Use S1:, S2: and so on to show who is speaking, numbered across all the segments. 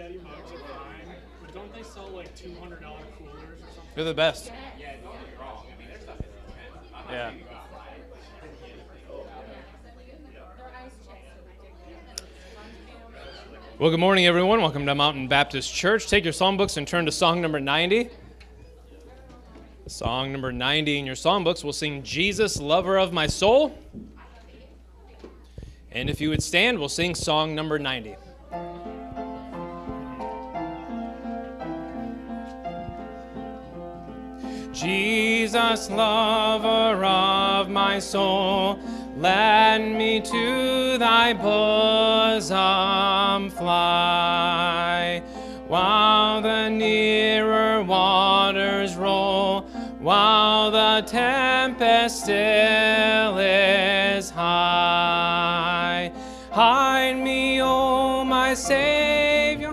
S1: Daddy mugs are fine, but don't they sell like $200 coolers or something?
S2: They're the best.
S3: Yeah, don't get me wrong. I mean, their stuff is intense. I'm not
S2: Yeah.
S3: saying you go out and buy it.
S2: Well, good morning, everyone. Welcome to Mountain Baptist Church. Take your songbooks and turn to song number 90. Song number 90 in your songbooks, we'll sing Jesus, Lover of My Soul. And if you would stand, we'll sing song number 90. Jesus, lover of my soul, let me to thy bosom fly, while the nearer waters roll, while the tempest still is high. Hide me, O my Savior,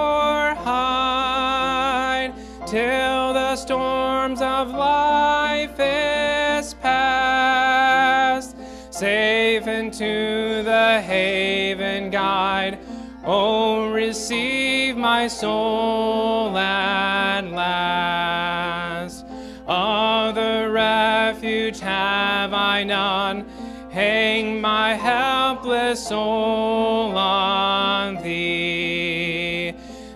S2: hide, till the storms of life is past. Safe into the haven guide, oh, receive my soul at last. Other refuge have I none, hang my helpless soul on thee.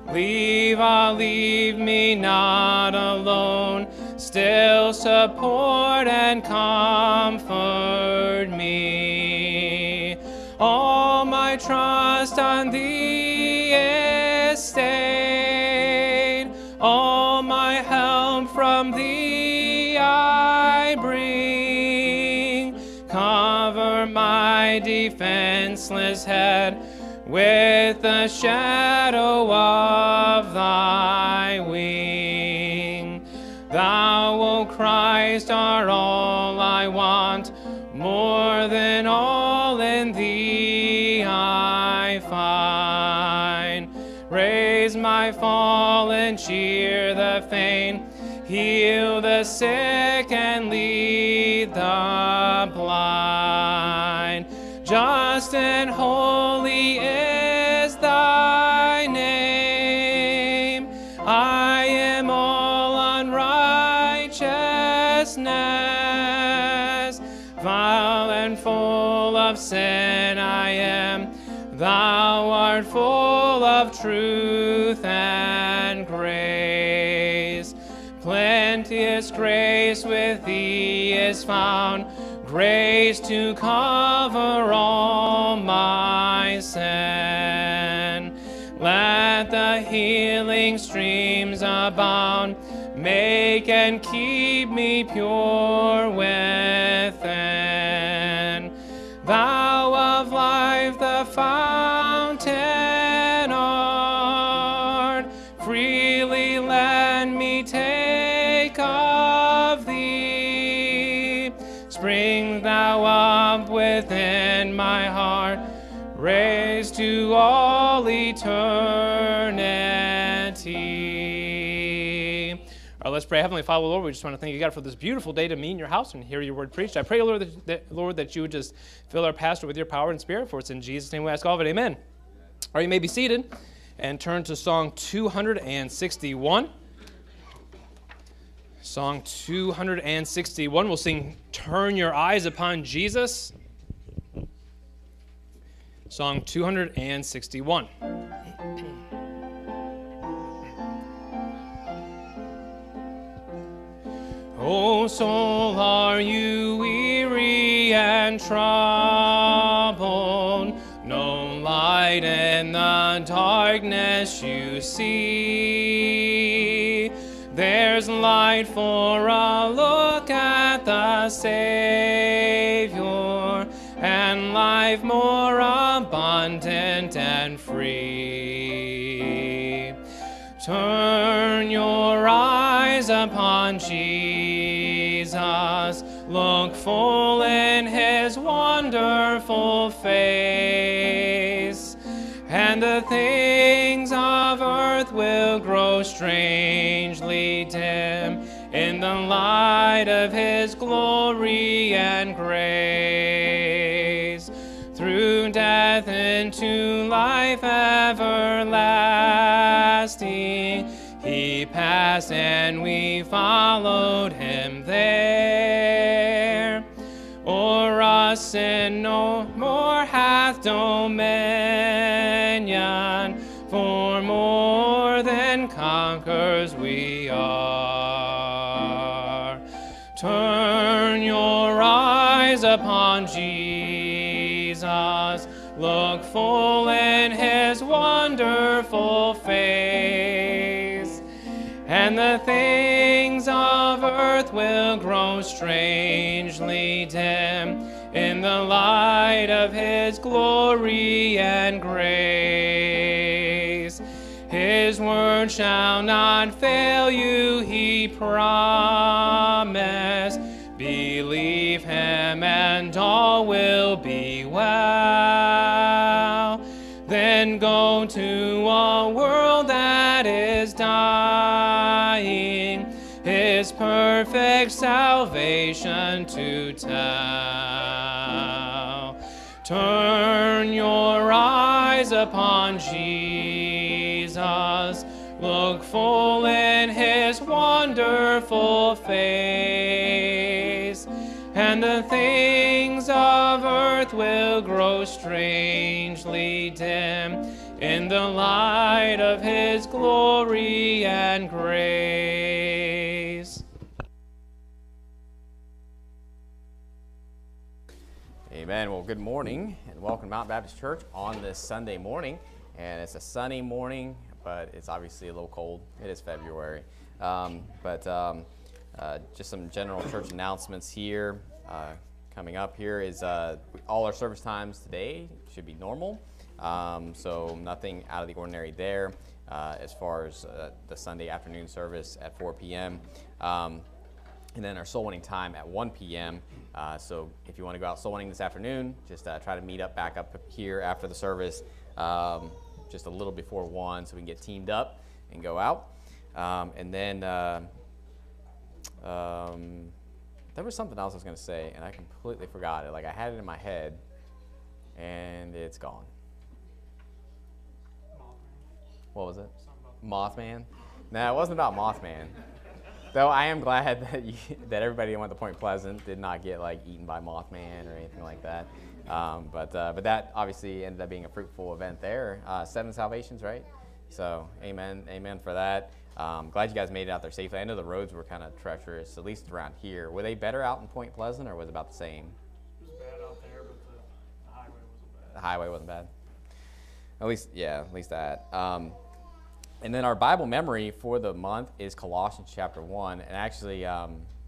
S2: Leave me not alone, still support and comfort me. All my trust on thee is stayed, all my help from thee I bring. Cover my defenseless head with the shadow of thy wing. Thou, O Christ, art all I want, more than all in thee I find. Raise my fallen, cheer the faint, heal the sick and lead the blind. Just and holy is thy name. I am all unrighteousness, vile and full of sin I am. Thou art full of truth and grace. Plenteous grace with thee is found, grace to cover all my sin. Let the healing streams abound, make and keep me pure within. Thou of life the fountain art, freely let me take of thee. Spring thou up within my heart, raised to all eternity. All right, let's pray. Heavenly Father, Lord, we just want to thank you, God, for this beautiful day to meet in your house and hear your word preached. I pray, Lord, that you would just fill our pastor with your power and spirit, for it's in Jesus' name we ask all of it. Amen. All right, you may be seated and turn to Song 261. Song 261, we'll sing Turn Your Eyes Upon Jesus. Song 261. O soul, are you weary and troubled? No light in the darkness you see. There's light for a look at the Savior, and life more abundant and free. Turn your eyes upon Jesus, look full in his wonderful face, and the things of earth will grow strangely dim in the light of his glory and grace. Through death into life everlasting, pass, and we followed him there. O'er us sin no more hath dominion, for more than conquerors we are. Turn your eyes upon Jesus, look full in his wonderful face, and the things of earth will grow strangely dim in the light of his glory and grace. His word shall not fail you, he promised. Believe him and all will be well. Then go to a world that is dying, his perfect salvation to tell. Turn your eyes upon Jesus, look full in his wonderful face, and the things of earth will grow strangely dim in the light of his glory and grace.
S3: Amen. Well, good morning and welcome to Mount Baptist Church on this Sunday morning. And it's a sunny morning, but it's obviously a little cold. It is February. Just some general church announcements here. Coming up here is all our service times today should be normal. So nothing out of the ordinary there as far as the Sunday afternoon service at 4 p.m. And then our soul winning time at 1 p.m. So if you want to go out soul winning this afternoon, just try to meet up back up here after the service just a little before 1 so we can get teamed up and go out. And then there was something else I was going to say, and I completely forgot it. Like, I had it in my head, and it's gone. What was it? Mothman? No, it wasn't about Mothman. Though I am glad that that everybody who went to Point Pleasant did not get like eaten by Mothman or anything like that. But that obviously ended up being a fruitful event there. 7 salvations, right? So amen for that. Glad you guys made it out there safely. I know the roads were kind of treacherous, at least around here. Were they better out in Point Pleasant, or was it about the same?
S1: It was bad out there, but the highway wasn't bad.
S3: The highway wasn't bad. At least that. And then our Bible memory for the month is Colossians chapter 1. And actually, I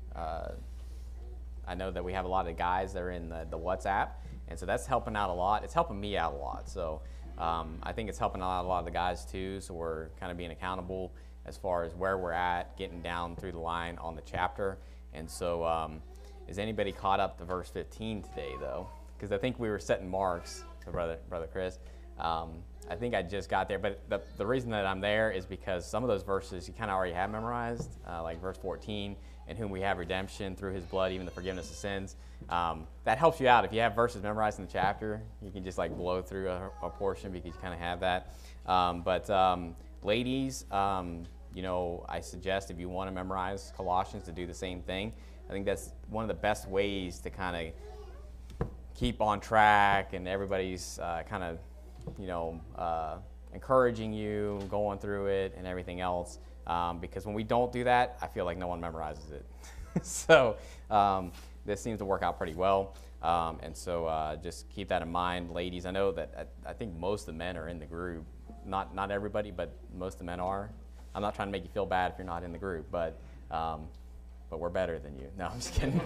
S3: know that we have a lot of guys that are in the WhatsApp, and so that's helping out a lot. It's helping me out a lot. So I think it's helping out a lot of the guys too. So we're kind of being accountable as far as where we're at, getting down through the line on the chapter. And so is anybody caught up to verse 15 today, though? Because I think we were setting marks, so Brother Chris. I think I just got there, but the reason that I'm there is because some of those verses you kind of already have memorized, like verse 14, in whom we have redemption through his blood, even the forgiveness of sins. That helps you out. If you have verses memorized in the chapter, you can just like blow through a portion because you kind of have that. Ladies, I suggest if you want to memorize Colossians to do the same thing. I think that's one of the best ways to kind of keep on track, and everybody's kind of encouraging you, going through it, and everything else. Because when we don't do that, I feel like no one memorizes it. So this seems to work out pretty well. And so just keep that in mind, ladies. I know that I think most of the men are in the group. Not everybody, but most of the men are. I'm not trying to make you feel bad if you're not in the group, but we're better than you. No, I'm just kidding.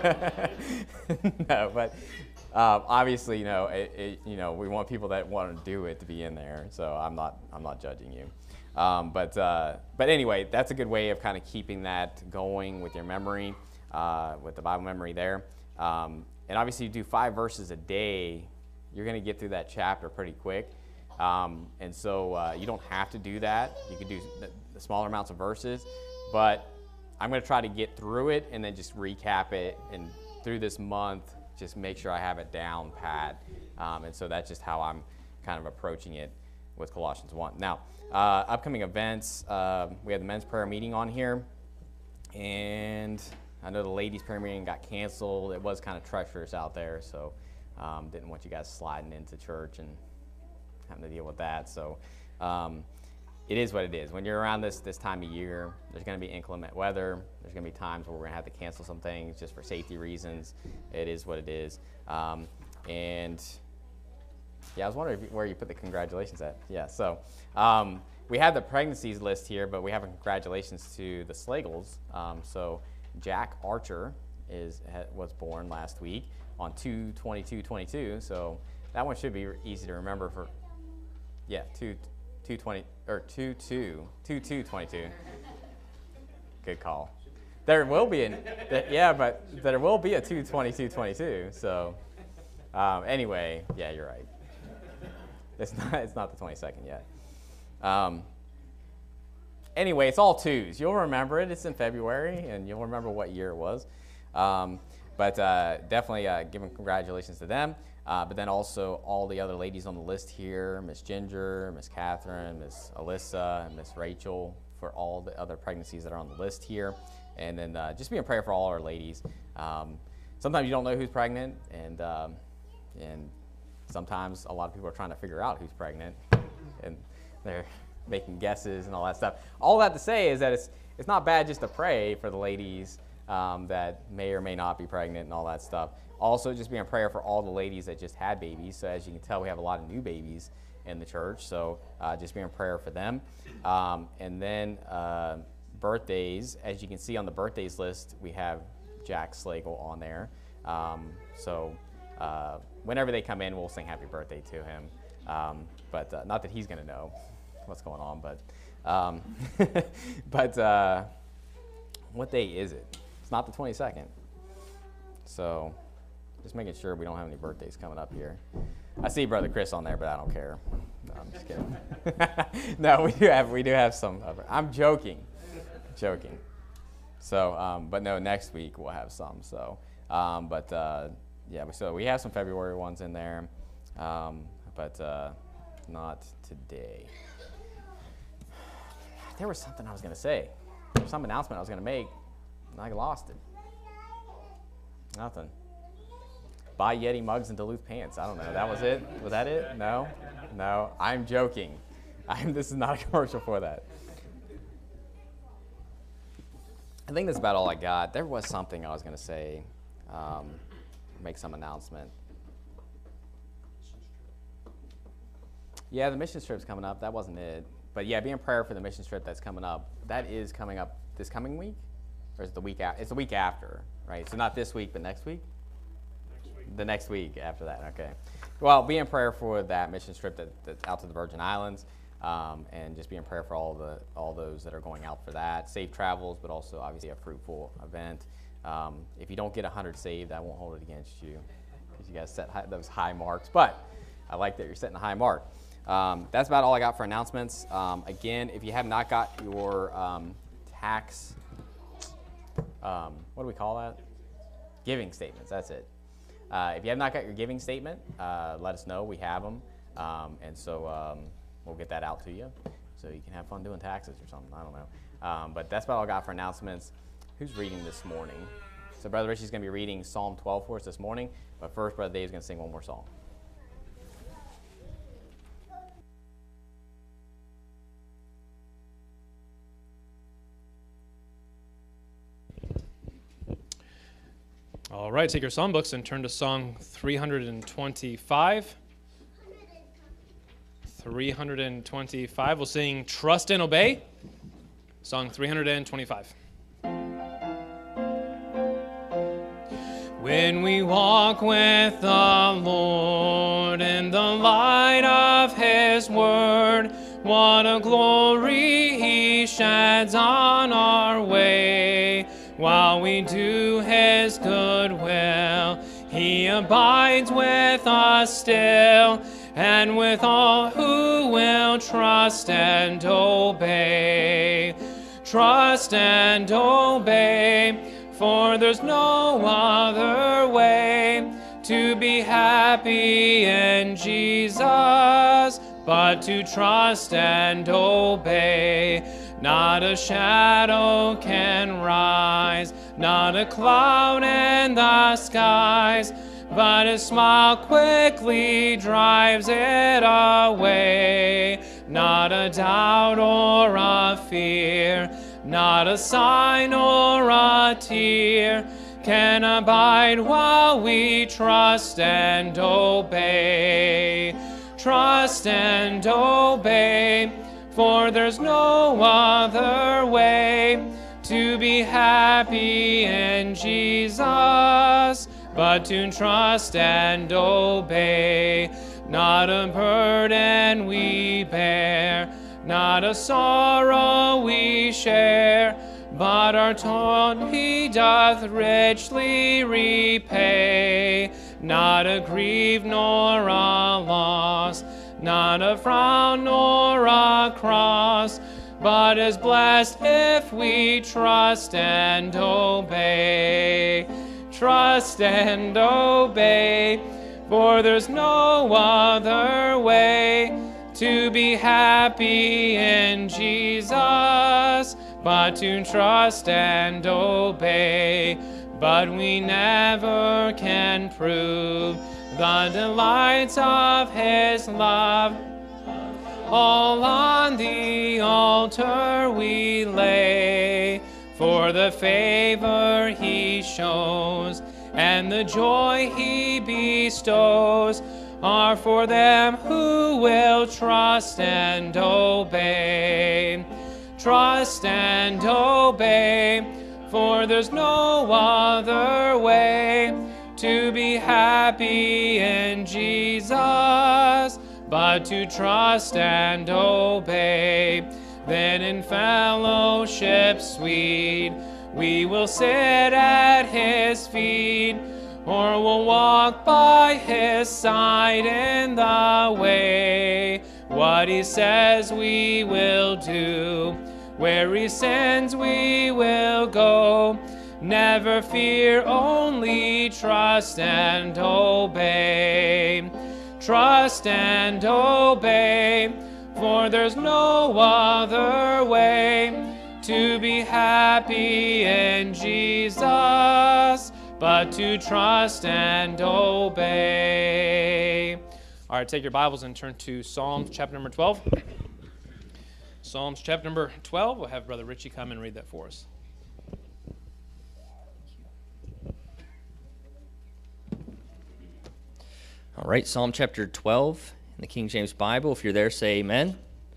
S3: No, but obviously, we want people that want to do it to be in there. So I'm not judging you. But anyway, that's a good way of kind of keeping that going with your memory, with the Bible memory there. And obviously, you do 5 verses a day, you're going to get through that chapter pretty quick. And so you don't have to do that. You can do the smaller amounts of verses, but I'm going to try to get through it and then just recap it, and through this month, just make sure I have it down pat. And so that's just how I'm kind of approaching it with Colossians 1. Now, upcoming events, we have the men's prayer meeting on here, and I know the ladies' prayer meeting got canceled. It was kind of treacherous out there, so didn't want you guys sliding into church and having to deal with that. So it is what it is. When you're around this time of year, there's going to be inclement weather. There's going to be times where we're going to have to cancel some things just for safety reasons. It is what it is. And yeah, I was wondering where you put the congratulations at. Yeah, so we have the pregnancies list here, but we have a congratulations to the Slagles. So Jack Archer was born last week on 2/22/22. So that one should be easy to remember for, yeah, 2/22. Good call. There will be but there will be a 2/22/22. So anyway, yeah, you're right. It's not the 22nd yet. Anyway, it's all twos. You'll remember it. It's in February, and you'll remember what year it was. But definitely giving congratulations to them. But then also all the other ladies on the list here, Miss Ginger, Miss Catherine, Miss Alyssa, and Miss Rachel, for all the other pregnancies that are on the list here. And then just be in prayer for all our ladies. Sometimes you don't know who's pregnant, and sometimes a lot of people are trying to figure out who's pregnant, and they're making guesses and all that stuff. All that to say is that it's not bad just to pray for the ladies that may or may not be pregnant and all that stuff. Also, just be in prayer for all the ladies that just had babies. So as you can tell, we have a lot of new babies in the church. So just be in prayer for them. And then birthdays, as you can see on the birthdays list, we have Jack Slagle on there. So whenever they come in, we'll sing happy birthday to him. But not that he's going to know what's going on, but what day is it? It's not the 22nd. So just making sure we don't have any birthdays coming up here. I see Brother Chris on there, but I don't care. No, I'm just kidding. No, we do have some. I'm joking. So, but no, next week we'll have some. So, yeah, so we have some February ones in there, but not today. There was something I was going to say. There was some announcement I was going to make, and I lost it. Nothing. Buy Yeti mugs and Duluth pants. I don't know. That was it? Was that it? No? No. I'm joking. This is not a commercial for that. I think that's about all I got. There was something I was going to say. Make some announcement. Yeah, the mission trip's coming up. That wasn't it. But yeah, be in prayer for the mission trip that's coming up. That is coming up this coming week? Or is it the week after? It's the week after, right? So not this week, but next week?
S1: Next week.
S3: The next week after that, okay. Well, be in prayer for that mission trip that's out to the Virgin Islands. And just be in prayer for all those that are going out for that. Safe travels, but also obviously a fruitful event. If you don't get 100 saved, I won't hold it against you because you guys set those high marks. But I like that you're setting a high mark. That's about all I got for announcements. Again, if you have not got your tax, what do we call that? Giving statements, that's it. If you have not got your giving statement, let us know. We have them. And so we'll get that out to you so you can have fun doing taxes or something. I don't know. But that's about all I got for announcements. Who's reading this morning? So Brother Richie's going to be reading Psalm 12 for us this morning. But first, Brother Dave's going to sing one more song.
S2: All right, take your song books and turn to Song 325. 325. We'll sing Trust and Obey. Song 325. When we walk with the Lord in the light of His word, what a glory He sheds on our way. While we do His good will, He abides with us still, and with all who will trust and obey. Trust and obey, for there's no other way to be happy in Jesus but to trust and obey. Not a shadow can rise, not a cloud in the skies, but His smile quickly drives it away. Not a doubt or a fear, not a sign or a tear can abide while we trust and obey. Trust and obey, for there's no other way to be happy in Jesus but to trust and obey. Not a burden we bear, not a sorrow we share, but our toil He doth richly repay. Not a grief nor a loss, not a frown nor a cross, but is blessed if we trust and obey. Trust and obey, for there's no other way to be happy in Jesus but to trust and obey. But we never can prove the delights of His love. All on the altar we lay, for the favor He shows and the joy He bestows are for them who will trust and obey. Trust and obey, for there's no other way to be happy in Jesus but to trust and obey. Then in fellowship sweet we will sit at His feet, or we'll walk by His side in the way. What He says we will do, where He sends we will go. Never fear, only trust and obey. Trust and obey, for there's no other way to be happy in Jesus but to trust and obey. All right, take your Bibles and turn to Psalms chapter number 12. Psalms chapter number 12. We'll have Brother Richie come and read that for us.
S4: All right, Psalm chapter 12 in the King James Bible. If you're there, say amen.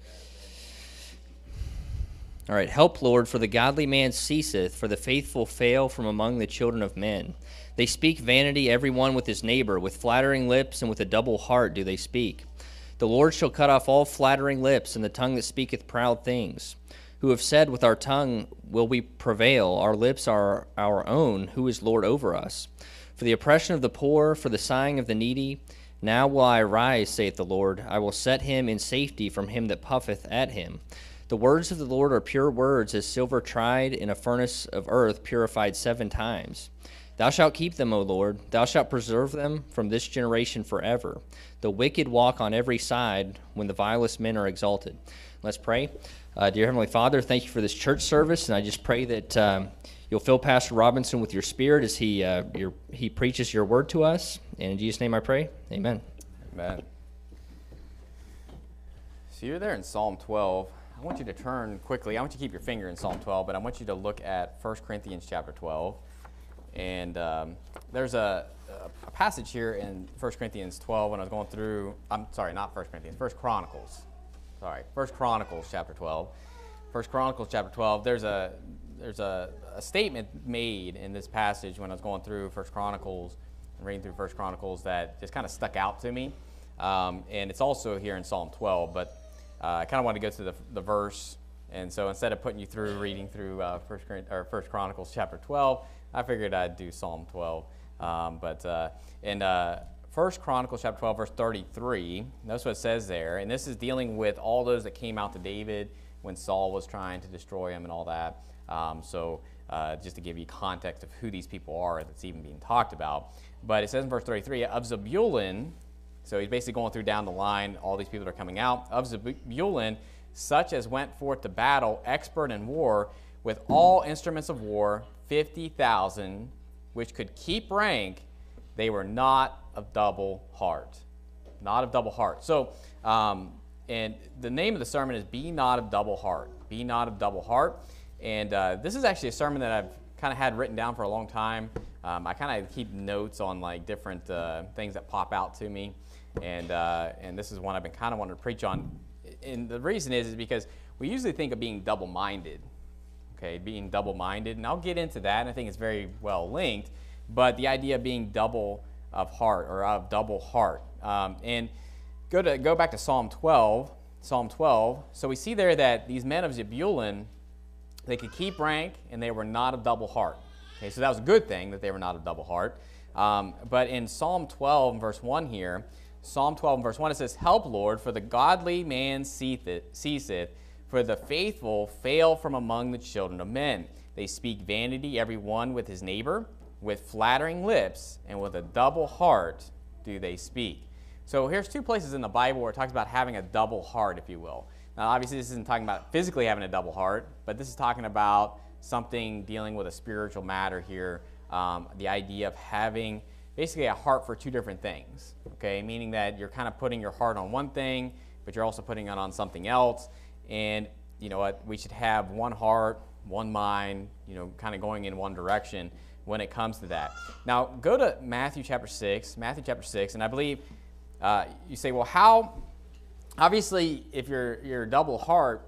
S4: All right, help, Lord, for the godly man ceaseth, for the faithful fail from among the children of men. They speak vanity, every one with his neighbor. With flattering lips and with a double heart do they speak. The Lord shall cut off all flattering lips, and the tongue that speaketh proud things. Who have said, with our tongue will we prevail, our lips are our own, who is Lord over us? For the oppression of the poor, for the sighing of the needy, now will I arise, saith the Lord. I will set him in safety from him that puffeth at him. The words of the Lord are pure words, as silver tried in a furnace of earth, purified 7 times. Thou shalt keep them, O Lord. Thou shalt preserve them from this generation forever. The wicked walk on every side when the vilest men are exalted. Let's pray. Dear Heavenly Father, thank you for this church service, and I just pray that you'll fill Pastor Robinson with your spirit as he preaches your word to us. And in Jesus' name I pray, amen.
S3: Amen. So you're there in Psalm 12. I want you to turn quickly. I want you to keep your finger in Psalm 12, but I want you to look at 1 Corinthians chapter 12. And there's a passage here in 1 Corinthians 12 when I was going through, I'm sorry, not 1 Corinthians, 1 Chronicles. Sorry, 1 Chronicles chapter 12. 1 Chronicles chapter 12, there's a statement made in this passage when I was going through 1 Chronicles and reading through 1 Chronicles that just kind of stuck out to me. And it's also here in Psalm 12, but I kind of want to go to the verse. And so instead of putting you through reading through 1 Chronicles chapter 12, I figured I'd do Psalm 12. In 1 Chronicles chapter 12, verse 33, notice what it says there. And this is dealing with all those that came out to David when Saul was trying to destroy him and all that. Just to give you context of who these people are that's even being talked about. But it says in verse 33, of Zebulun So he's basically going through down the line, all these people that are coming out. Of Zebulun, such as went forth to battle, expert in war, with all instruments of war, 50,000, which could keep rank, they were not of double heart. Not of double heart. So, and the name of the sermon is Be Not of Double Heart. Be Not of Double Heart. And this is actually a sermon that I've kind of had written down for a long time. I kind of keep notes on like different things that pop out to me. And this is one I've been kind of wanting to preach on. And the reason is because we usually think of being double-minded. Okay, being double-minded. And I'll get into that, and I think it's very well linked. But the idea of being double of heart, or of double heart. And go back to Psalm 12. Psalm 12. So we see there that these men of Zebulun, they could keep rank, and they were not of double heart. Okay, so that was a good thing that they were not of double heart. But in Psalm 12, verse 1 here, Psalm 12, verse 1, it says, Help, Lord, for the godly man ceaseth, for the faithful fail from among the children of men. They speak vanity, every one with his neighbor, with flattering lips, and with a double heart do they speak. So here's two places in the Bible where it talks about having a double heart, if you will. Now, obviously, this isn't talking about physically having a double heart, but this is talking about something dealing with a spiritual matter here. The idea of having basically a heart for two different things, okay? Meaning that you're kind of putting your heart on one thing, but you're also putting it on something else. And you know what? We should have one heart, one mind, you know, kind of going in one direction when it comes to that. Now, go to Matthew chapter 6, and I believe you say, well, how? Obviously, if you're double heart,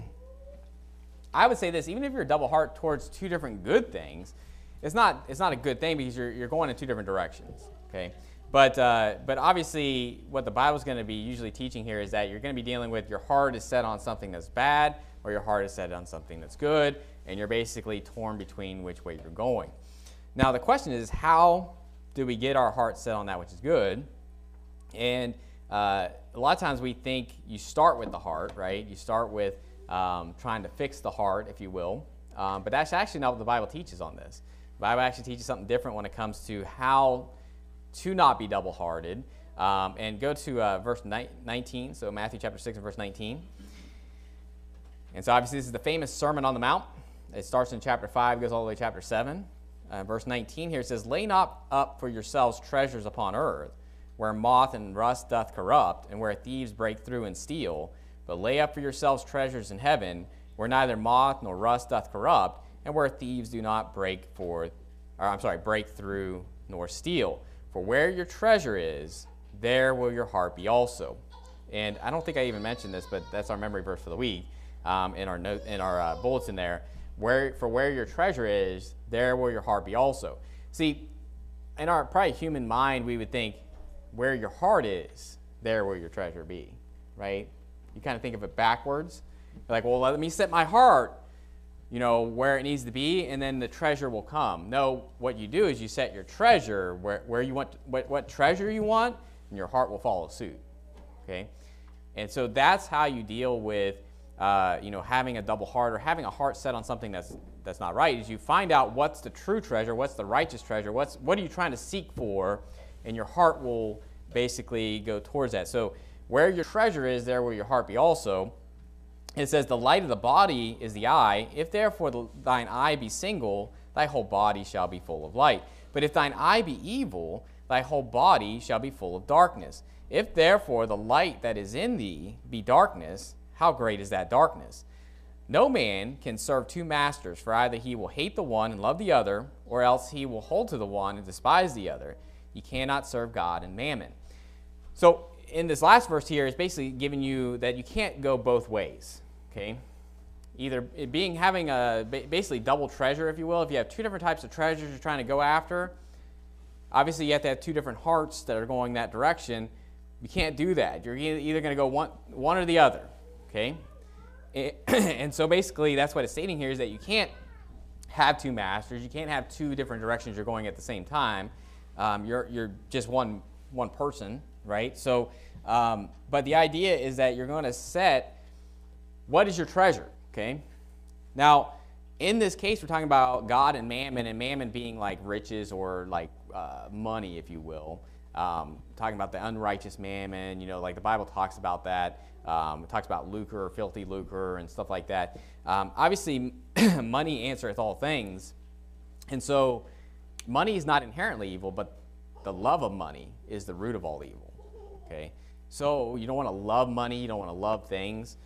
S3: I would say this: even if you're double heart towards two different good things, it's not a good thing because you're going in two different directions. Okay, but obviously, what the Bible's going to be usually teaching here is that you're going to be dealing with your heart is set on something that's bad, or your heart is set on something that's good, and you're basically torn between which way you're going. Now, the question is, how do we get our heart set on that which is good? And a lot of times we think you start with the heart, right? You start with trying to fix the heart, if you will. But that's actually not what the Bible teaches on this. The Bible actually teaches something different when it comes to how to not be double-hearted. And go to verse 19, so Matthew chapter 6 and verse 19. And so obviously this is the famous Sermon on the Mount. It starts in chapter 5, goes all the way to chapter 7. Verse 19 here says, Lay not up for yourselves treasures upon earth, where moth and rust doth corrupt, and where thieves break through and steal. But lay up for yourselves treasures in heaven, where neither moth nor rust doth corrupt, and where thieves do not break through nor steal. For where your treasure is, there will your heart be also. And I don't think I even mentioned this, but that's our memory verse for the week in our bulletin there. For where your treasure is, there will your heart be also. See, in our probably human mind, we would think, where your heart is, there will your treasure be, right? You kind of think of it backwards. You're like, well, let me set my heart, you know, where it needs to be, and then the treasure will come. No, what you do is you set your treasure where you want, what treasure you want, and your heart will follow suit, okay? And so that's how you deal with, having a double heart or having a heart set on something that's not right, is you find out what's the true treasure, what's the righteous treasure, what are you trying to seek for, and your heart will basically go towards that. So where your treasure is, there will your heart be also. It says, the light of the body is the eye. If therefore thine eye be single, thy whole body shall be full of light. But if thine eye be evil, thy whole body shall be full of darkness. If therefore the light that is in thee be darkness, how great is that darkness? No man can serve two masters, for either he will hate the one and love the other, or else he will hold to the one and despise the other. You cannot serve God and mammon. So in this last verse here is basically giving you that you can't go both ways, okay? Either having a basically double treasure, if you will. If you have two different types of treasures you're trying to go after, obviously you have to have two different hearts that are going that direction. You can't do that. You're either going to go one or the other, okay? And so basically that's what it's stating here, is that you can't have two masters. You can't have two different directions you're going at the same time. You're just one person, right? So, but the idea is that you're going to set what is your treasure, okay? Now, in this case, we're talking about God and mammon being like riches or like money, if you will. talking about the unrighteous mammon. You know, like the Bible talks about that. It talks about lucre, filthy lucre, and stuff like that. Obviously, money answereth all things. And so money is not inherently evil, but the love of money is the root of all evil. Okay? So you don't want to love money. You don't want to love things.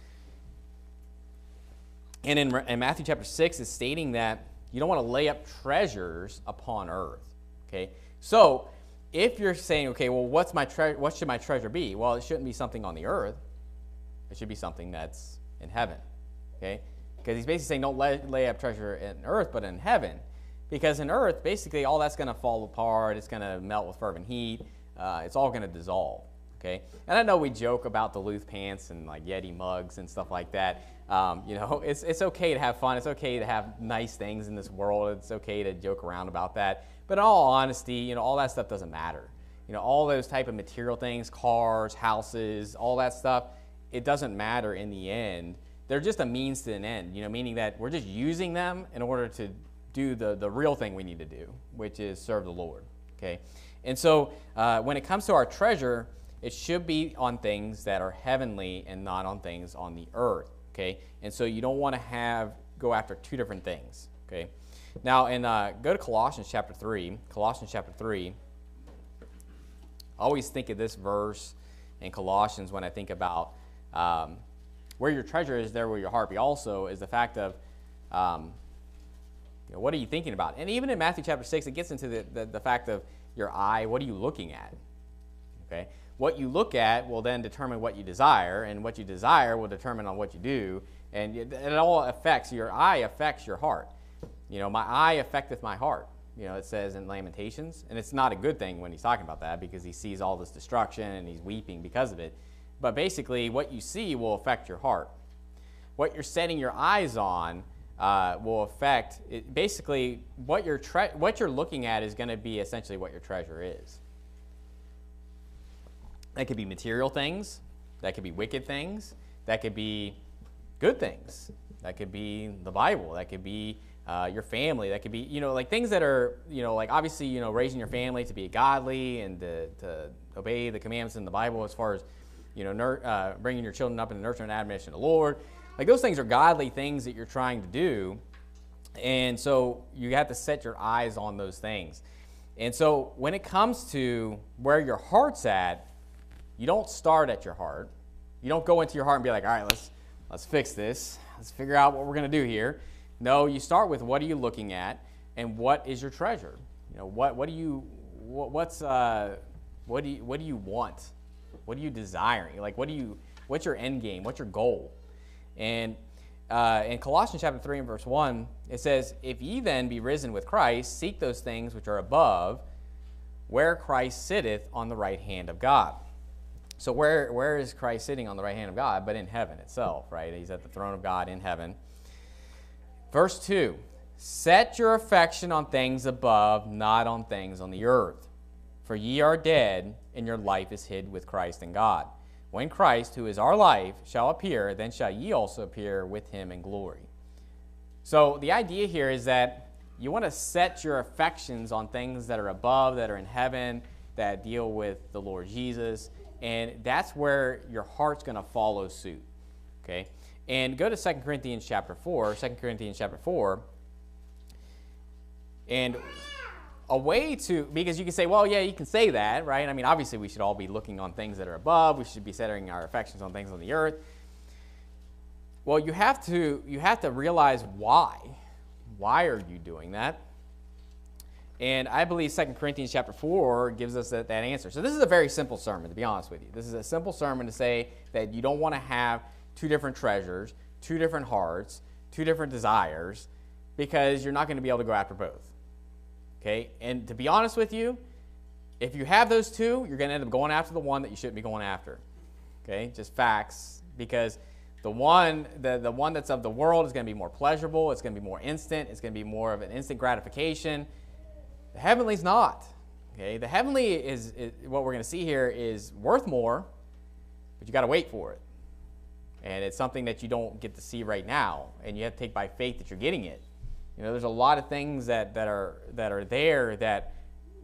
S3: And in Matthew chapter 6, it's stating that you don't want to lay up treasures upon earth. Okay? So if you're saying, okay, well, what should my treasure be? Well, it shouldn't be something on the earth. It should be something that's in heaven. Okay? Because he's basically saying don't lay up treasure in earth, but in heaven. Because in earth, basically, all that's going to fall apart. It's going to melt with fervent heat. It's all going to dissolve. Okay? And I know we joke about Duluth pants and like Yeti mugs and stuff like that. You know, it's okay to have fun. It's okay to have nice things in this world. It's okay to joke around about that. But in all honesty, you know, all that stuff doesn't matter. You know, all those type of material things, cars, houses, all that stuff, it doesn't matter in the end. They're just a means to an end, you know, meaning that we're just using them in order to do the real thing we need to do, which is serve the Lord, okay? And so when it comes to our treasure, it should be on things that are heavenly and not on things on the earth, okay? And so you don't want to go after two different things, okay? Now, go to Colossians chapter 3. Colossians chapter 3. I always think of this verse in Colossians when I think about where your treasure is, there will your heart be also, is the fact of you know, what are you thinking about? And even in Matthew chapter 6, it gets into the fact of your eye. What are you looking at? Okay? What you look at will then determine what you desire, and what you desire will determine on what you do. And it all affects, your eye affects your heart. You know, my eye affecteth my heart. You know, it says in Lamentations. And it's not a good thing when he's talking about that because he sees all this destruction and he's weeping because of it. But basically, what you see will affect your heart. What you're setting your eyes on will affect it. Basically, what you're looking at is going to be essentially what your treasure is. That could be material things. That could be wicked things. That could be good things. That could be the Bible. That could be your family. That could be, you know, like things that are, you know, like obviously, you know, raising your family to be godly and to obey the commandments in the Bible as far as, you know, bringing your children up in the nurture and admonition of the Lord. Like those things are godly things that you're trying to do. And so you have to set your eyes on those things. And so when it comes to where your heart's at, you don't start at your heart. You don't go into your heart and be like, all right, let's fix this. Let's figure out what we're going to do here. No, you start with what are you looking at and what is your treasure? You know, what do you want? What are you desiring? Like what's your end game? What's your goal? And in Colossians chapter 3 and verse 1, it says, if ye then be risen with Christ, seek those things which are above, where Christ sitteth on the right hand of God. So where is Christ sitting on the right hand of God? But in heaven itself, right? He's at the throne of God in heaven. Verse 2, set your affection on things above, not on things on the earth. For ye are dead, and your life is hid with Christ in God. When Christ, who is our life, shall appear, then shall ye also appear with him in glory. So the idea here is that you want to set your affections on things that are above, that are in heaven, that deal with the Lord Jesus, and that's where your heart's going to follow suit. Okay? And go to 2 Corinthians chapter 4, 2 Corinthians chapter 4, and a way to, because you can say, well, yeah, you can say that, right? I mean, obviously we should all be looking on things that are above. We should be setting our affections on things on the earth. Well, you have to realize why. Why are you doing that? And I believe 2 Corinthians chapter 4 gives us that answer. So this is a very simple sermon, to be honest with you. This is a simple sermon to say that you don't want to have two different treasures, two different hearts, two different desires, because you're not going to be able to go after both. Okay? And to be honest with you, if you have those two, you're going to end up going after the one that you shouldn't be going after. Okay? Just facts. Because the one that's of the world is going to be more pleasurable. It's going to be more instant. It's going to be more of an instant gratification. The heavenly's not. Okay? The heavenly is what we're going to see here is worth more, but you got to wait for it. And it's something that you don't get to see right now, and you have to take by faith that you're getting it. You know, there's a lot of things that are there that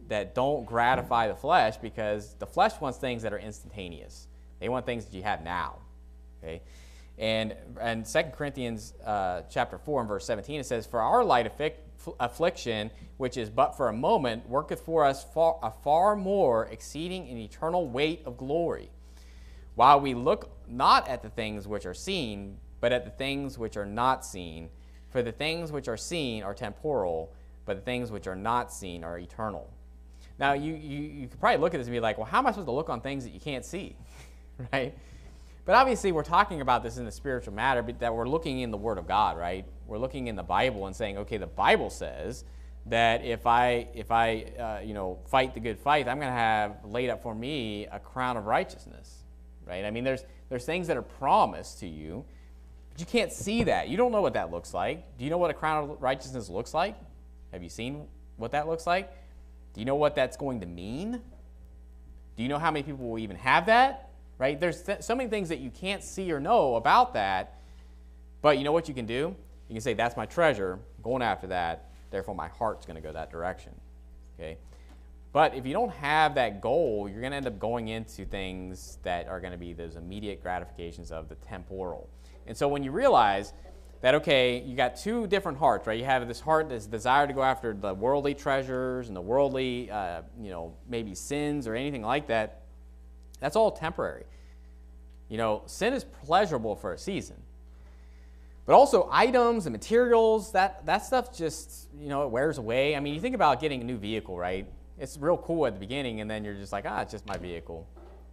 S3: that don't gratify the flesh, because the flesh wants things that are instantaneous. They want things that you have now. Okay? And 2 Corinthians chapter 4 and verse 17, it says, "For our light affliction, which is but for a moment, worketh for us a far more exceeding an eternal weight of glory. While we look not at the things which are seen, but at the things which are not seen. For the things which are seen are temporal, but the things which are not seen are eternal." Now, you could probably look at this and be like, well, how am I supposed to look on things that you can't see? Right? But obviously, we're talking about this in the spiritual matter, but that we're looking in the Word of God, right? We're looking in the Bible and saying, okay, the Bible says that if I fight the good fight, I'm going to have laid up for me a crown of righteousness, right? I mean, there's things that are promised to you, but you can't see that. You don't know what that looks like. Do you know what a crown of righteousness looks like? Have you seen what that looks like? Do you know what that's going to mean? Do you know how many people will even have that? Right? There's so many things that you can't see or know about that, but you know what you can do? You can say, that's my treasure, I'm going after that, therefore my heart's going to go that direction. Okay? But if you don't have that goal, you're going to end up going into things that are going to be those immediate gratifications of the temporal. And so when you realize that, okay, you got two different hearts, right? You have this heart that's desire to go after the worldly treasures and the worldly, maybe sins or anything like that. That's all temporary. Sin is pleasurable for a season. But also items and materials, that stuff just, it wears away. I mean, you think about getting a new vehicle, right? It's real cool at the beginning, and then you're just like, it's just my vehicle.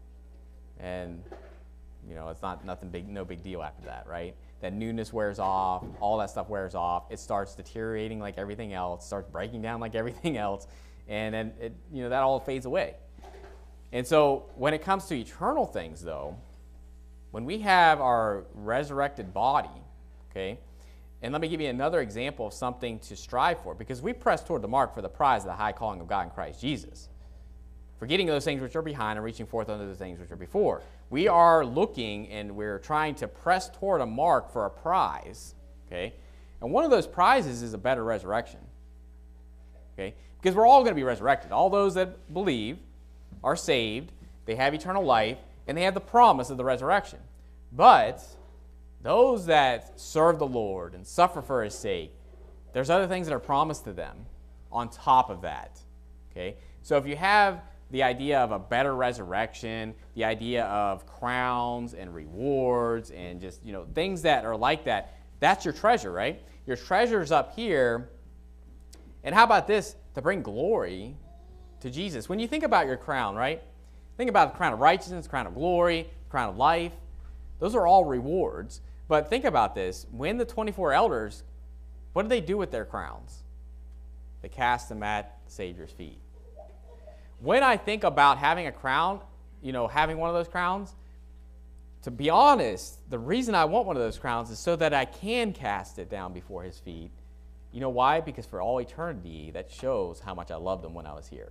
S3: And, it's nothing big, no big deal after that, right? That newness wears off, all that stuff wears off. It starts deteriorating like everything else, starts breaking down like everything else, and then that all fades away. And so when it comes to eternal things, though, when we have our resurrected body, okay, and let me give you another example of something to strive for, because we press toward the mark for the prize of the high calling of God in Christ Jesus, forgetting those things which are behind and reaching forth unto the things which are before. We are looking and we're trying to press toward a mark for a prize, okay, and one of those prizes is a better resurrection, okay, because we're all going to be resurrected. All those that believe are saved, they have eternal life, and they have the promise of the resurrection. But those that serve the Lord and suffer for His sake, there's other things that are promised to them on top of that. Okay? So if you have the idea of a better resurrection, the idea of crowns and rewards and just, things that are like that, that's your treasure, right? Your treasure's up here. And how about this? To bring glory to Jesus. When you think about your crown, right? Think about the crown of righteousness, crown of glory, crown of life. Those are all rewards. But think about this. When the 24 elders, what do they do with their crowns? They cast them at the Savior's feet. When I think about having a crown, having one of those crowns, to be honest, the reason I want one of those crowns is so that I can cast it down before His feet. You know why? Because for all eternity, that shows how much I loved Him when I was here.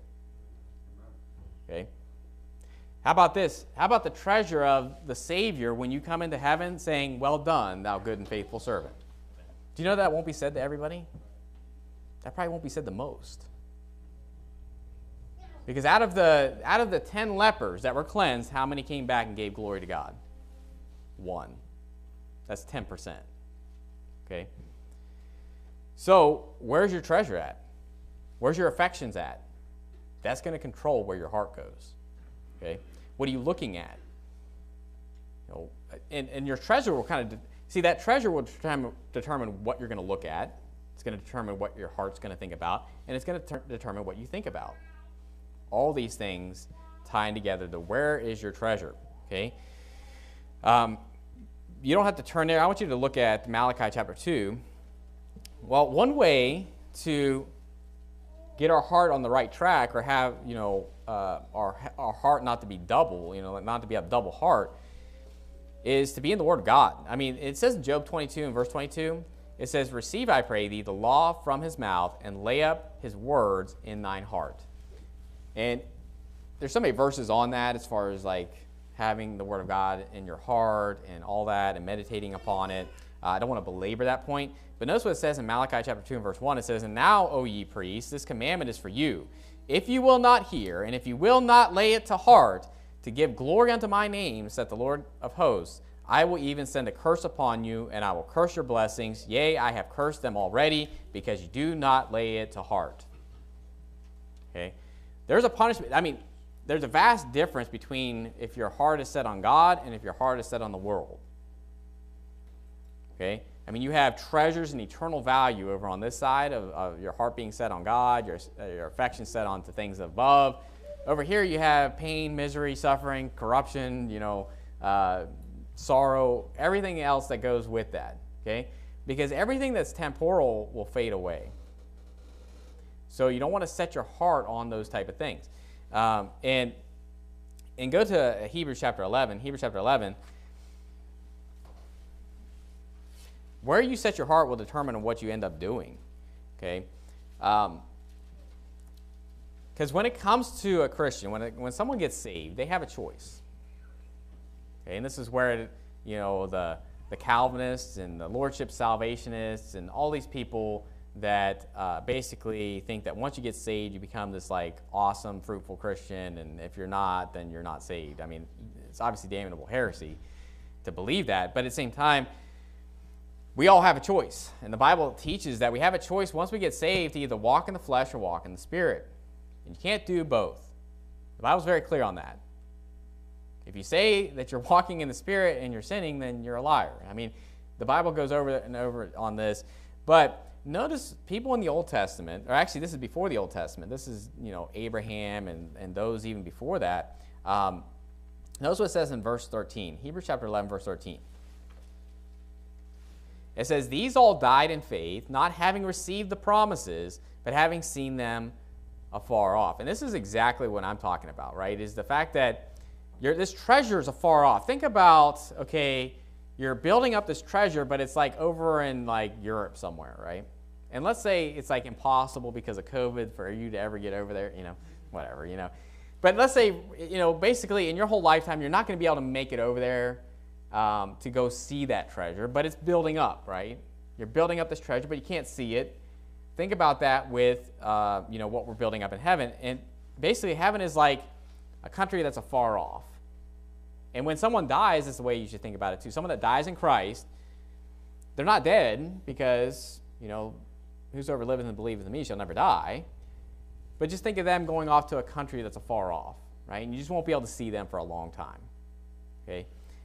S3: Okay? How about this? How about the treasure of the Savior when you come into heaven saying, "Well done, thou good and faithful servant"? Do you know that won't be said to everybody? That probably won't be said the most. Because out of the 10 lepers that were cleansed, how many came back and gave glory to God? 1. That's 10%. Okay? So, where's your treasure at? Where's your affections at? That's going to control where your heart goes. Okay? What are you looking at? And your treasure will kind of, that treasure will determine what you're going to look at. It's going to determine what your heart's going to think about, and it's going to determine what you think about. All these things tying together to where is your treasure, okay? You don't have to turn there. I want you to look at Malachi chapter 2. Well, one way to get our heart on the right track, or have, our heart not to be double, not to be a double heart, is to be in the Word of God. I mean, it says in Job 22 and verse 22, it says, "Receive, I pray thee, the law from His mouth, and lay up His words in thine heart." And there's so many verses on that as far as like having the Word of God in your heart and all that and meditating upon it. I don't want to belabor that point. But notice what it says in Malachi chapter 2 and verse 1. It says, "And now, O ye priests, this commandment is for you. If you will not hear, and if you will not lay it to heart, to give glory unto my name, saith the Lord of hosts, I will even send a curse upon you, and I will curse your blessings. Yea, I have cursed them already, because you do not lay it to heart. Okay? There's a punishment. I mean, there's a vast difference between if your heart is set on God and if your heart is set on the world. Okay? I mean, you have treasures and eternal value over on this side of your heart being set on God, your affection set on to things above. Over here, you have pain, misery, suffering, corruption, sorrow, everything else that goes with that. Okay? Because everything that's temporal will fade away. So you don't want to set your heart on those type of things. And go to Hebrews chapter 11. Hebrews chapter 11. Where you set your heart will determine what you end up doing. Okay? Because when it comes to a Christian, when someone gets saved, they have a choice. Okay? And this is where the Calvinists and the Lordship Salvationists and all these people that basically think that once you get saved, you become this like awesome, fruitful Christian, and if you're not, then you're not saved. I mean, it's obviously damnable heresy to believe that, but at the same time, we all have a choice, and the Bible teaches that we have a choice once we get saved to either walk in the flesh or walk in the Spirit, and you can't do both. The Bible's very clear on that. If you say that you're walking in the Spirit and you're sinning, then you're a liar. I mean, the Bible goes over and over on this, but notice people in the Old Testament, or actually this is before the Old Testament. This is, Abraham and those even before that. Notice what it says in verse 13. Hebrews chapter 11, verse 13. It says, these all died in faith, not having received the promises, but having seen them afar off. And this is exactly what I'm talking about, right? Is the fact that this treasure is afar off. Think about, okay, you're building up this treasure, but it's like over in like Europe somewhere, right? And let's say it's like impossible because of COVID for you to ever get over there, whatever, But let's say, basically in your whole lifetime, you're not going to be able to make it over there to go see that treasure, but it's building up, right? You're building up this treasure, but you can't see it. Think about that with, what we're building up in heaven. And basically heaven is like a country that's afar off. And when someone dies, that's the way you should think about it too. Someone that dies in Christ, they're not dead because, whosoever liveth and believeth in me shall never die. But just think of them going off to a country that's afar off, right? And you just won't be able to see them for a long time, okay?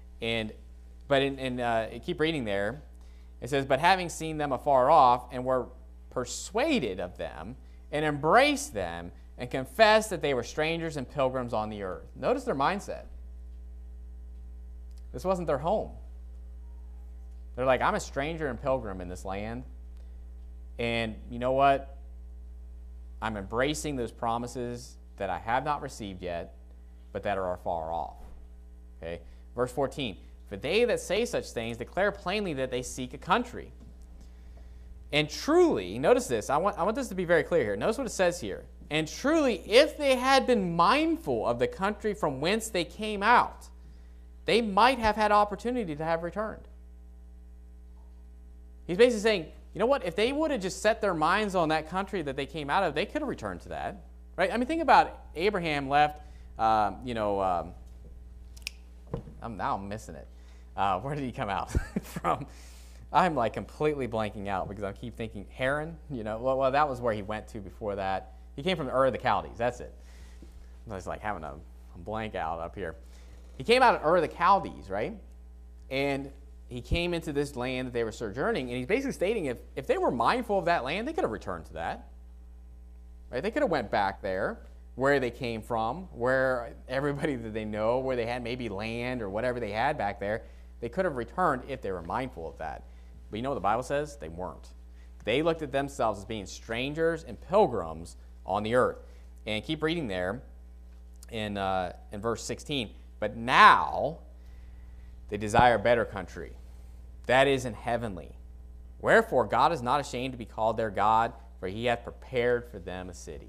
S3: But keep reading there. It says, but having seen them afar off and were persuaded of them and embraced them and confessed that they were strangers and pilgrims on the earth. Notice their mindset. This wasn't their home. They're like, I'm a stranger and pilgrim in this land. And you know what? I'm embracing those promises that I have not received yet, but that are far off. Okay? Verse 14. For they that say such things declare plainly that they seek a country. And truly, notice this. I want this to be very clear here. Notice what it says here. And truly, if they had been mindful of the country from whence they came out, they might have had opportunity to have returned. He's basically saying, you know what? If they would have just set their minds on that country that they came out of, they could have returned to that. Right? I mean, think about it. Abraham left, now I'm missing it. Where did he come out from? I'm like completely blanking out because I keep thinking Haran. Well, that was where he went to before that. He came from Ur of the Chaldees. That's it. I was like having a blank out up here. He came out of Ur of the Chaldees, right? And he came into this land that they were sojourning, and he's basically stating if they were mindful of that land, they could have returned to that. Right? They could have went back there, where they came from, where everybody that they know, where they had maybe land or whatever they had back there, they could have returned if they were mindful of that. But you know what the Bible says? They weren't. They looked at themselves as being strangers and pilgrims on the earth. And keep reading there in verse 16. But now they desire a better country, that is in heavenly. Wherefore God is not ashamed to be called their God, for he hath prepared for them a city.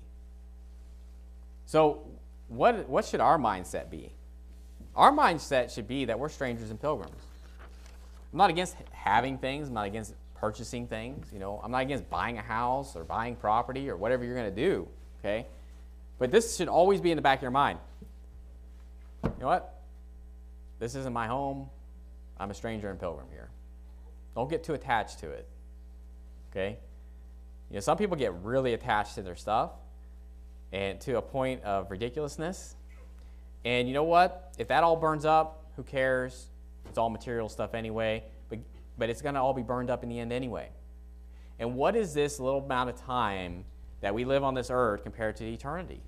S3: So what should our mindset be? Our mindset should be that we're strangers and pilgrims. I'm not against having things. I'm not against purchasing things. I'm not against buying a house or buying property or whatever you're going to do, okay? But this should always be in the back of your mind. You know what? This isn't my home. I'm a stranger and pilgrim here. Don't get too attached to it. Okay? You know, some people get really attached to their stuff and to a point of ridiculousness. And you know what? If that all burns up, who cares? It's all material stuff anyway. But it's going to all be burned up in the end anyway. And what is this little amount of time that we live on this earth compared to eternity?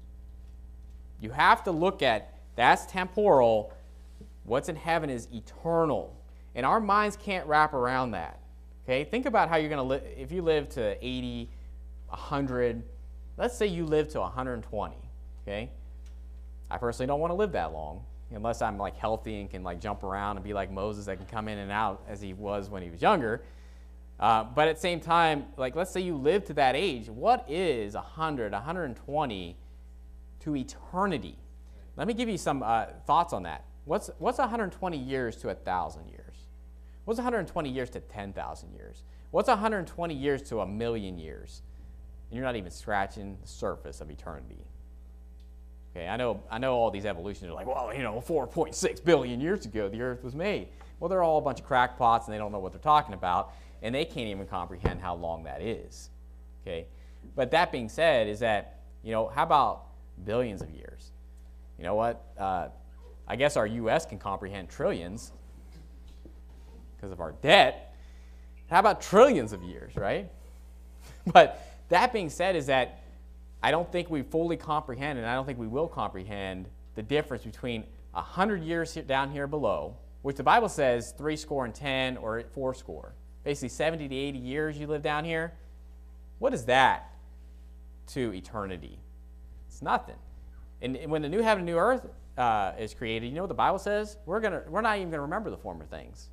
S3: You have to look at, that's temporal. What's in heaven is eternal. And our minds can't wrap around that. Okay? Think about how you're going to live. If you live to 80, 100, let's say you live to 120. Okay? I personally don't want to live that long unless I'm like healthy and can like jump around and be like Moses that can come in and out as he was when he was younger. But at the same time, like let's say you live to that age, what is 100, 120 to eternity? Let me give you some thoughts on that. What's 120 years to 1,000 years? What's 120 years to 10,000 years? What's 120 years to 1,000,000 years? And you're not even scratching the surface of eternity. Okay, I know all these evolutionists are like, well, 4.6 billion years ago the earth was made. Well, they're all a bunch of crackpots and they don't know what they're talking about, and they can't even comprehend how long that is. Okay, but that being said, is that, how about billions of years? You know what? I guess our U.S. can comprehend trillions because of our debt. How about trillions of years, right? But that being said, is that I don't think we fully comprehend, and I don't think we will comprehend the difference between 100 years down here below, which the Bible says 70 or 40. Basically 70 to 80 years you live down here. What is that to eternity? It's nothing. And when the new heaven and new earth is created, you know what the Bible says? We're not even going to remember the former things.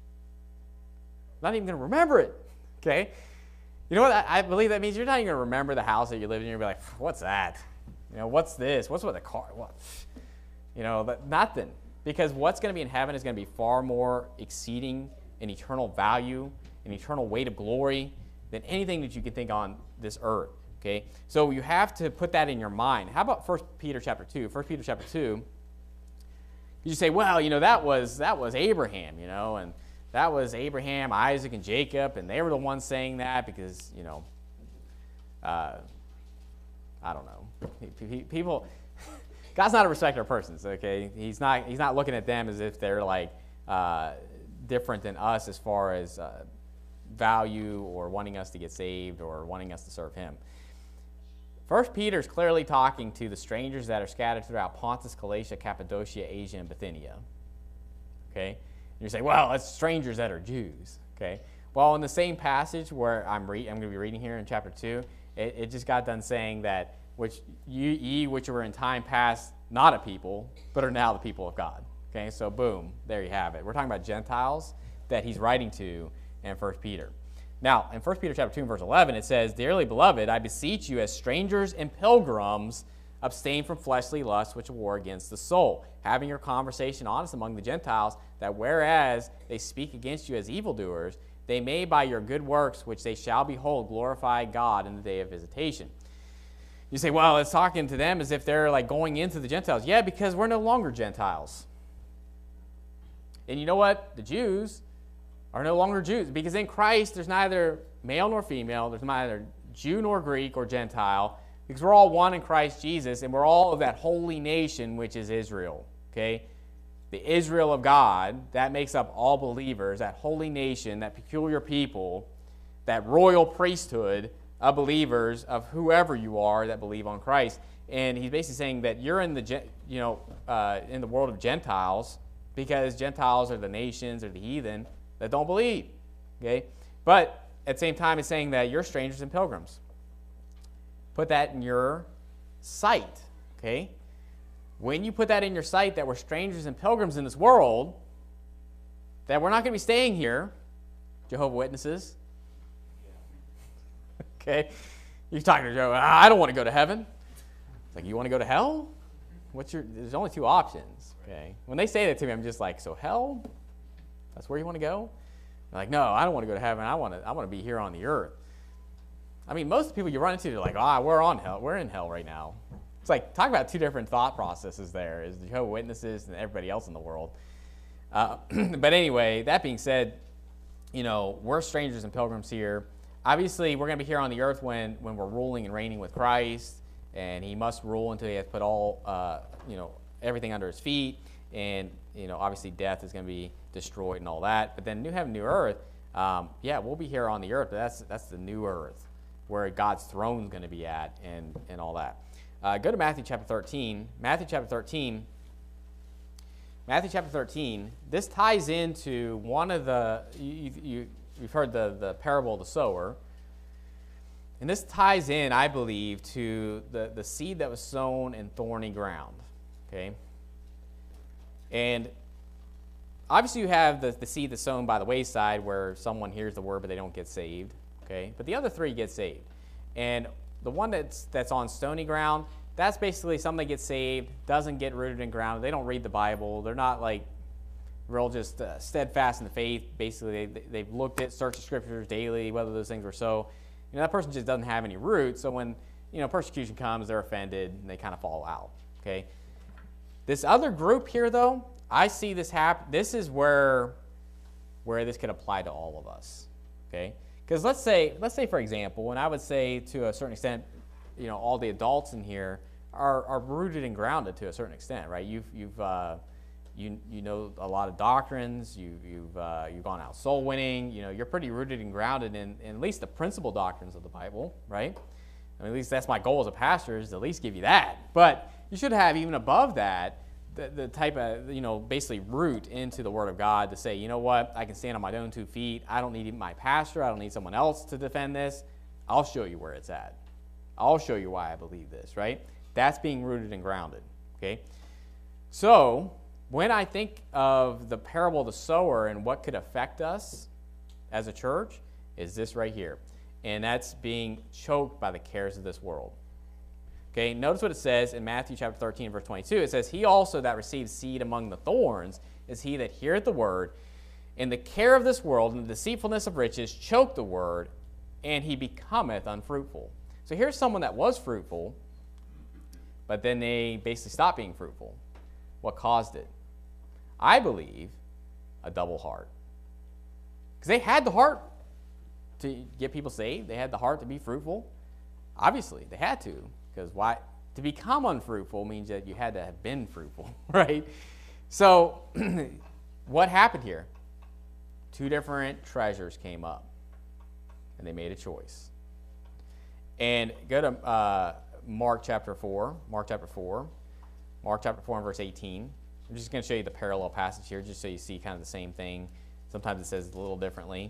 S3: Not even going to remember it. Okay? You know what? I believe that means you're not even going to remember the house that you live in. You're going to be like, what's that? What's this? What's with the car? What? Nothing. Because what's going to be in heaven is going to be far more exceeding an eternal value, an eternal weight of glory than anything that you can think on this earth. Okay? So you have to put that in your mind. How about 1 Peter chapter 2? 1 Peter chapter 2, you say, well, that was Abraham, and that was Abraham, Isaac, and Jacob, and they were the ones saying that because, I don't know. People, God's not a respecter of persons, okay? He's not looking at them as if they're like different than us as far as value or wanting us to get saved or wanting us to serve him. 1 Peter is clearly talking to the strangers that are scattered throughout Pontus, Galatia, Cappadocia, Asia, and Bithynia. Okay? You say, well, it's strangers that are Jews. Okay. Well, in the same passage where I'm going to be reading here in chapter 2, it just got done saying that which were in time past not a people, but are now the people of God. Okay. So boom, there you have it. We're talking about Gentiles that he's writing to in 1 Peter. Now, in 1 Peter chapter 2 and verse 11, it says, dearly beloved, I beseech you as strangers and pilgrims, abstain from fleshly lusts which war against the soul, having your conversation honest among the Gentiles, that whereas they speak against you as evildoers, they may by your good works, which they shall behold, glorify God in the day of visitation. You say, well, it's talking to them as if they're like going into the Gentiles. Yeah, because we're no longer Gentiles. And you know what? The Jews are no longer Jews, because in Christ there's neither male nor female, there's neither Jew nor Greek or Gentile, because we're all one in Christ Jesus, and we're all of that holy nation, which is Israel, okay? The Israel of God, that makes up all believers, that holy nation, that peculiar people, that royal priesthood of believers, of whoever you are that believe on Christ. And he's basically saying that you're in the, in the world of Gentiles, because Gentiles are the nations or the heathen that don't believe, okay? But at the same time, it's saying that you're strangers and pilgrims. Put that in your sight, okay? When you put that in your sight that we're strangers and pilgrims in this world, that we're not going to be staying here, Jehovah's Witnesses, okay? You're talking to Joe, I don't want to go to heaven. It's like, you want to go to hell? There's only two options, okay? When they say that to me, I'm just like, so hell? That's where you want to go? They're like, no, I don't want to go to heaven. I want to be here on the earth. I mean, most of the people you run into, they're like, we're on hell. We're in hell right now. It's like, talk about two different thought processes there, is the Jehovah's Witnesses and everybody else in the world. But anyway, that being said, we're strangers and pilgrims here. Obviously, we're going to be here on the earth when we're ruling and reigning with Christ, and he must rule until he has put all, everything under his feet, and, obviously death is going to be destroyed and all that. But then new heaven, new earth, we'll be here on the earth, but that's the new earth, where God's throne is going to be at and all that. Go to Matthew chapter 13. Matthew chapter 13, this ties into one of the, you've heard the parable of the sower. And this ties in, I believe, to the seed that was sown in thorny ground. Okay? And obviously you have the seed that's sown by the wayside where someone hears the word but they don't get saved. Okay? But the other three get saved. And the one that's on stony ground, that's basically somebody gets saved, doesn't get rooted in ground. They don't read the Bible. They're not like real just steadfast in the faith. Basically, they've looked at, searched the scriptures daily, whether those things were so. That person just doesn't have any roots. So when persecution comes, they're offended and they kind of fall out. Okay. This other group here, though, I see this happen. This is where this could apply to all of us. Okay. Because let's say for example, and I would say to a certain extent, all the adults in here are rooted and grounded to a certain extent, right? You know a lot of doctrines. You've gone out soul winning. You're pretty rooted and grounded in at least the principal doctrines of the Bible, right? I mean, at least that's my goal as a pastor, is to at least give you that. But you should have, even above that, the type of basically root into the Word of God to say, you know what, I can stand on my own 2 feet. I don't need my pastor. I don't need someone else to defend this. I'll show you where it's at. I'll show you why I believe this, right? That's being rooted and grounded, okay? So when I think of the parable of the sower and what could affect us as a church, is this right here. And that's being choked by the cares of this world. Okay, notice what it says in Matthew chapter 13, verse 22. It says, he also that receives seed among the thorns is he that heareth the word, and the care of this world and the deceitfulness of riches choke the word, and he becometh unfruitful. So here's someone that was fruitful, but then they basically stopped being fruitful. What caused it? I believe a double heart. Because they had the heart to get people saved. They had the heart to be fruitful. Obviously, they had to. Because why? To become unfruitful means that you had to have been fruitful, right? So what happened here? 2 different treasures came up, and they made a choice. And go to Mark chapter 4 and verse 18. I'm just going to show you the parallel passage here just so you see kind of the same thing. Sometimes it says it a little differently.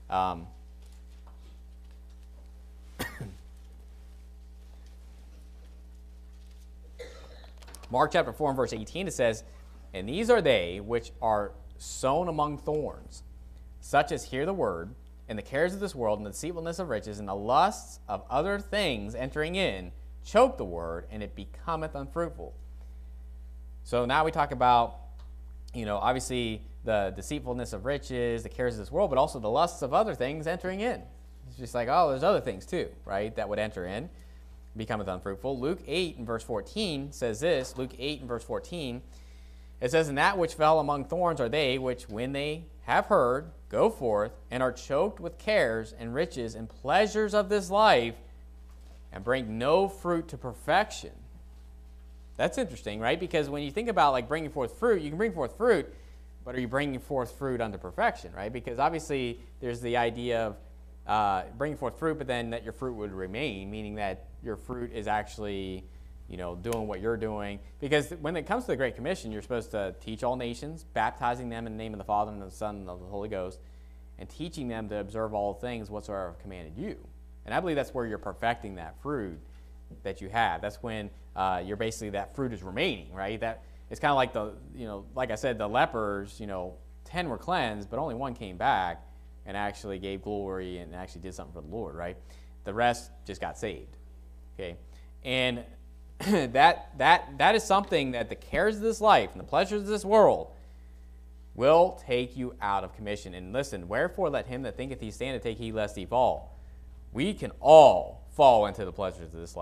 S3: Mark chapter 4 and verse 18, it says, and these are they which are sown among thorns, such as hear the word, and the cares of this world, and the deceitfulness of riches, and the lusts of other things entering in, choke the word, and it becometh unfruitful. So now we talk about, obviously the deceitfulness of riches, the cares of this world, but also the lusts of other things entering in. It's just like, oh, there's other things too, right, that would enter in, becometh unfruitful. Luke 8 and verse 14 says this. Luke 8 and verse 14, it says, and that which fell among thorns are they which, when they have heard, go forth, and are choked with cares and riches and pleasures of this life, and bring no fruit to perfection. That's interesting, right? Because when you think about like bringing forth fruit, you can bring forth fruit, but are you bringing forth fruit unto perfection, right? Because obviously there's the idea of bringing forth fruit, but then that your fruit would remain, meaning that your fruit is actually, doing what you're doing. Because when it comes to the Great Commission, you're supposed to teach all nations, baptizing them in the name of the Father and of the Son and of the Holy Ghost, and teaching them to observe all things whatsoever I've commanded you. And I believe that's where you're perfecting that fruit that you have. That's when you're basically, that fruit is remaining, right? That it's kind of like like I said, the lepers, 10 were cleansed, but only 1 came back and actually gave glory and actually did something for the Lord, right? The rest just got saved, okay? And that is something that the cares of this life and the pleasures of this world will take you out of commission. And listen, wherefore let him that thinketh he standeth take heed lest he fall. We can all fall into the pleasures of this life.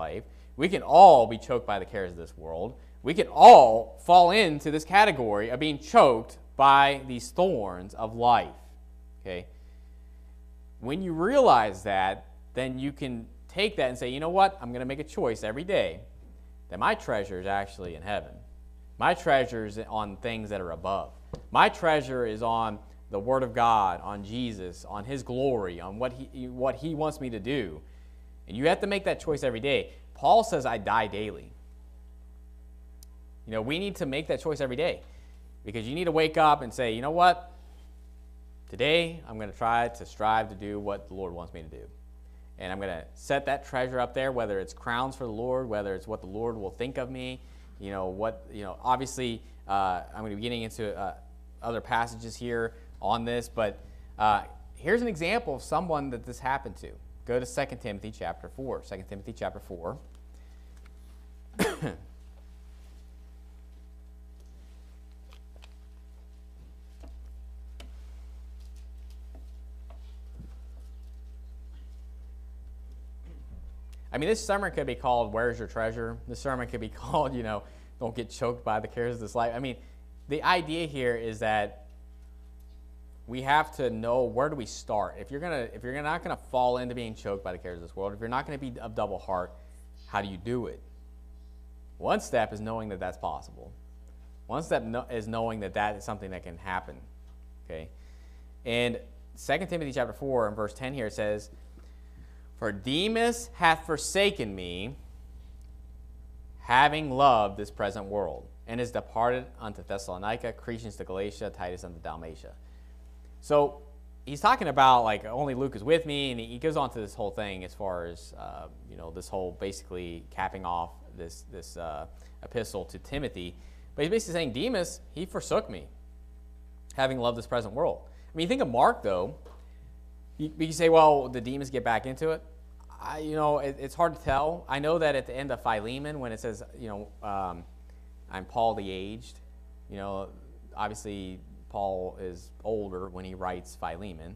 S3: We can all be choked by the cares of this world. We can all fall into this category of being choked by these thorns of life. Okay? When you realize that, then you can take that and say, you know what? I'm going to make a choice every day that my treasure is actually in heaven. My treasure is on things that are above. My treasure is on the Word of God, on Jesus, on His glory, on what He wants me to do. And you have to make that choice every day. Paul says, I die daily. You know, we need to make that choice every day, because you need to wake up and say, you know what? Today, I'm going to try to strive to do what the Lord wants me to do. And I'm going to set that treasure up there, whether it's crowns for the Lord, whether it's what the Lord will think of me. Obviously, I'm going to be getting into other passages here on this, but here's an example of someone that this happened to. Go to 2 Timothy chapter 4. 2 Timothy chapter 4. I mean, this sermon could be called, Where's Your Treasure? This sermon could be called, Don't Get Choked by the Cares of This Life. I mean, the idea here is that we have to know, where do we start? If you're not gonna fall into being choked by the cares of this world, if you're not gonna be of double heart, how do you do it? One step is knowing that that's possible. One step is knowing that that is something that can happen. Okay, and 2 Timothy chapter 4 and verse 10 here it says, For Demas hath forsaken me, having loved this present world, and is departed unto Thessalonica, Crescens to Galatia, Titus unto Dalmatia. So he's talking about, like, only Luke is with me, and he goes on to this whole thing as far as, this whole basically capping off this epistle to Timothy. But he's basically saying, Demas, he forsook me, having loved this present world. I mean, you think of Mark, though. You can say, well, did Demas get back into it? It's hard to tell. I know that at the end of Philemon, when it says, I'm Paul the aged, obviously Paul is older when he writes Philemon.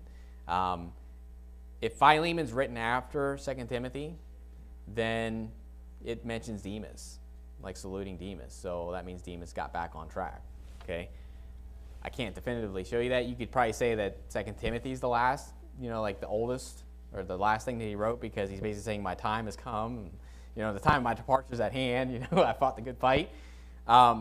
S3: If Philemon's written after 2 Timothy, then it mentions Demas, like saluting Demas. So that means Demas got back on track. Okay, I can't definitively show you that. You could probably say that 2 Timothy's the last, like the oldest, or the last thing that he wrote, because he's basically saying my time has come. The time of my departure is at hand. I fought the good fight. I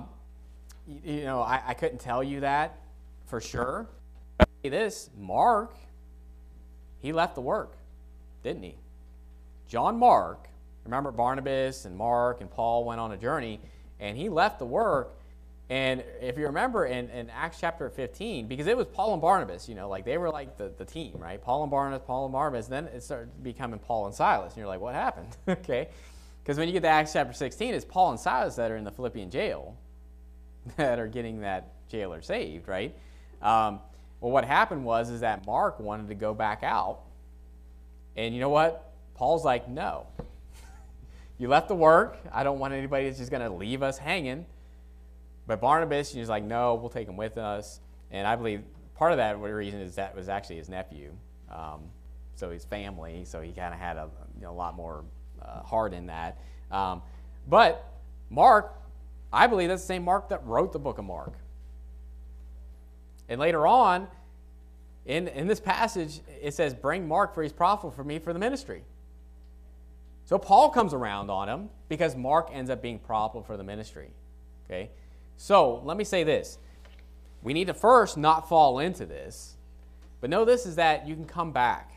S3: couldn't tell you that for sure. I'll say this, Mark, he left the work, didn't he? John Mark, remember Barnabas and Mark and Paul went on a journey, and he left the work. And if you remember in Acts chapter 15, because it was Paul and Barnabas, they were like the team, right? Paul and Barnabas, then it started becoming Paul and Silas. And you're like, what happened? Okay. Because when you get to Acts chapter 16, it's Paul and Silas that are in the Philippian jail that are getting that jailer saved, right? Well, what happened is that Mark wanted to go back out. And you know what? Paul's like, no. You left the work. I don't want anybody that's just going to leave us hanging. But Barnabas, he's like, no, we'll take him with us. And I believe part of that reason is that was actually his nephew. So his family, so he kind of had a lot more heart in that. But Mark, I believe that's the same Mark that wrote the book of Mark. And later on, in this passage, it says, bring Mark, for he's profitable for me for the ministry. So Paul comes around on him because Mark ends up being profitable for the ministry. Okay? So let me say this. We need to first not fall into this. But know this is that you can come back.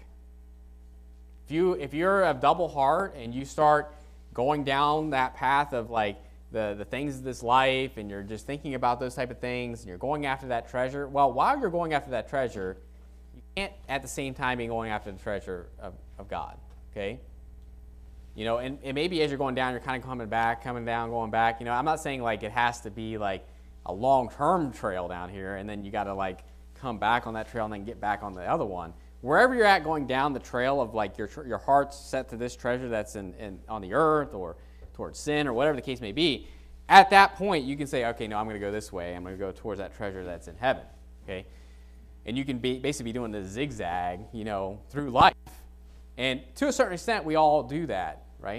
S3: If you're of double heart and you start going down that path of like the things of this life, and you're just thinking about those type of things, and you're going after that treasure, well, while you're going after that treasure, you can't at the same time be going after the treasure of God. Okay? And maybe as you're going down, you're kind of coming down, going back. I'm not saying like it has to be like a long-term trail down here, and then you got to like come back on that trail and then get back on the other one. Wherever you're at going down the trail of like your heart's set to this treasure that's on the earth or towards sin or whatever the case may be, at that point you can say, okay, no, I'm going to go this way. I'm going to go towards that treasure that's in heaven. Okay, and you can basically be doing the zigzag, through life. And to a certain extent, we all do that. Right?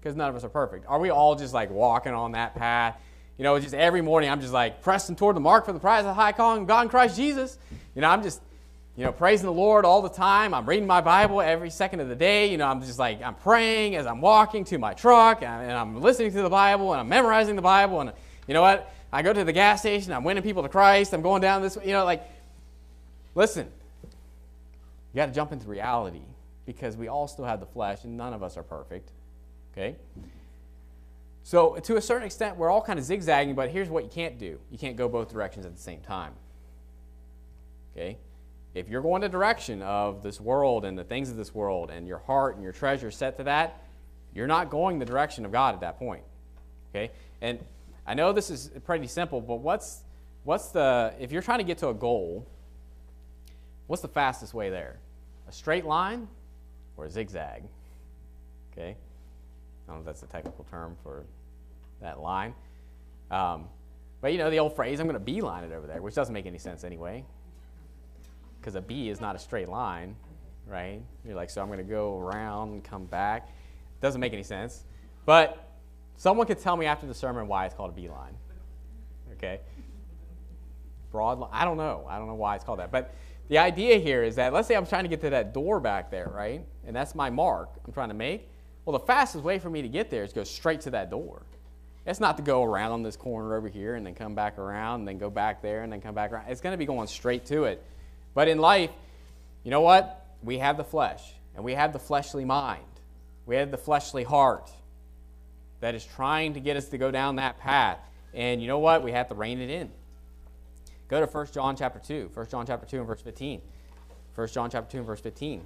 S3: Because none of us are perfect. Are we all just like walking on that path? You know, just every morning I'm just like pressing toward the mark for the prize of the high calling of God in Christ Jesus. You know, I'm just, praising the Lord all the time. I'm reading my Bible every second of the day. You know, I'm just like, I'm praying as I'm walking to my truck, and I'm listening to the Bible, and I'm memorizing the Bible. And you know what? I go to the gas station, I'm winning people to Christ. I'm going down this way. Listen, you got to jump into reality, because we all still have the flesh, and none of us are perfect. Okay? So to a certain extent, we're all kind of zigzagging, but here's what you can't do. You can't go both directions at the same time. Okay? If you're going the direction of this world and the things of this world, and your heart and your treasure set to that, you're not going the direction of God at that point. Okay? And I know this is pretty simple, but if you're trying to get to a goal, what's the fastest way there? A straight line or a zigzag? Okay? I don't know if that's the technical term for that line. But the old phrase, I'm going to beeline it over there, which doesn't make any sense anyway. Because a B is not a straight line, right? You're like, so I'm going to go around and come back. Doesn't make any sense. But someone could tell me after the sermon why it's called a beeline. Okay? Broad line. I don't know. I don't know why it's called that. But the idea here is that, let's say I'm trying to get to that door back there, right? And that's my mark I'm trying to make. Well, the fastest way for me to get there is to go straight to that door. It's not to go around on this corner over here and then come back around and then go back there and then come back around. It's going to be going straight to it. But in life, you know what? We have the flesh, and we have the fleshly mind. We have the fleshly heart that is trying to get us to go down that path. And you know what? We have to rein it in. Go to 1 John chapter 2. 1 John chapter 2 and verse 15. 1 John chapter 2 and verse 15.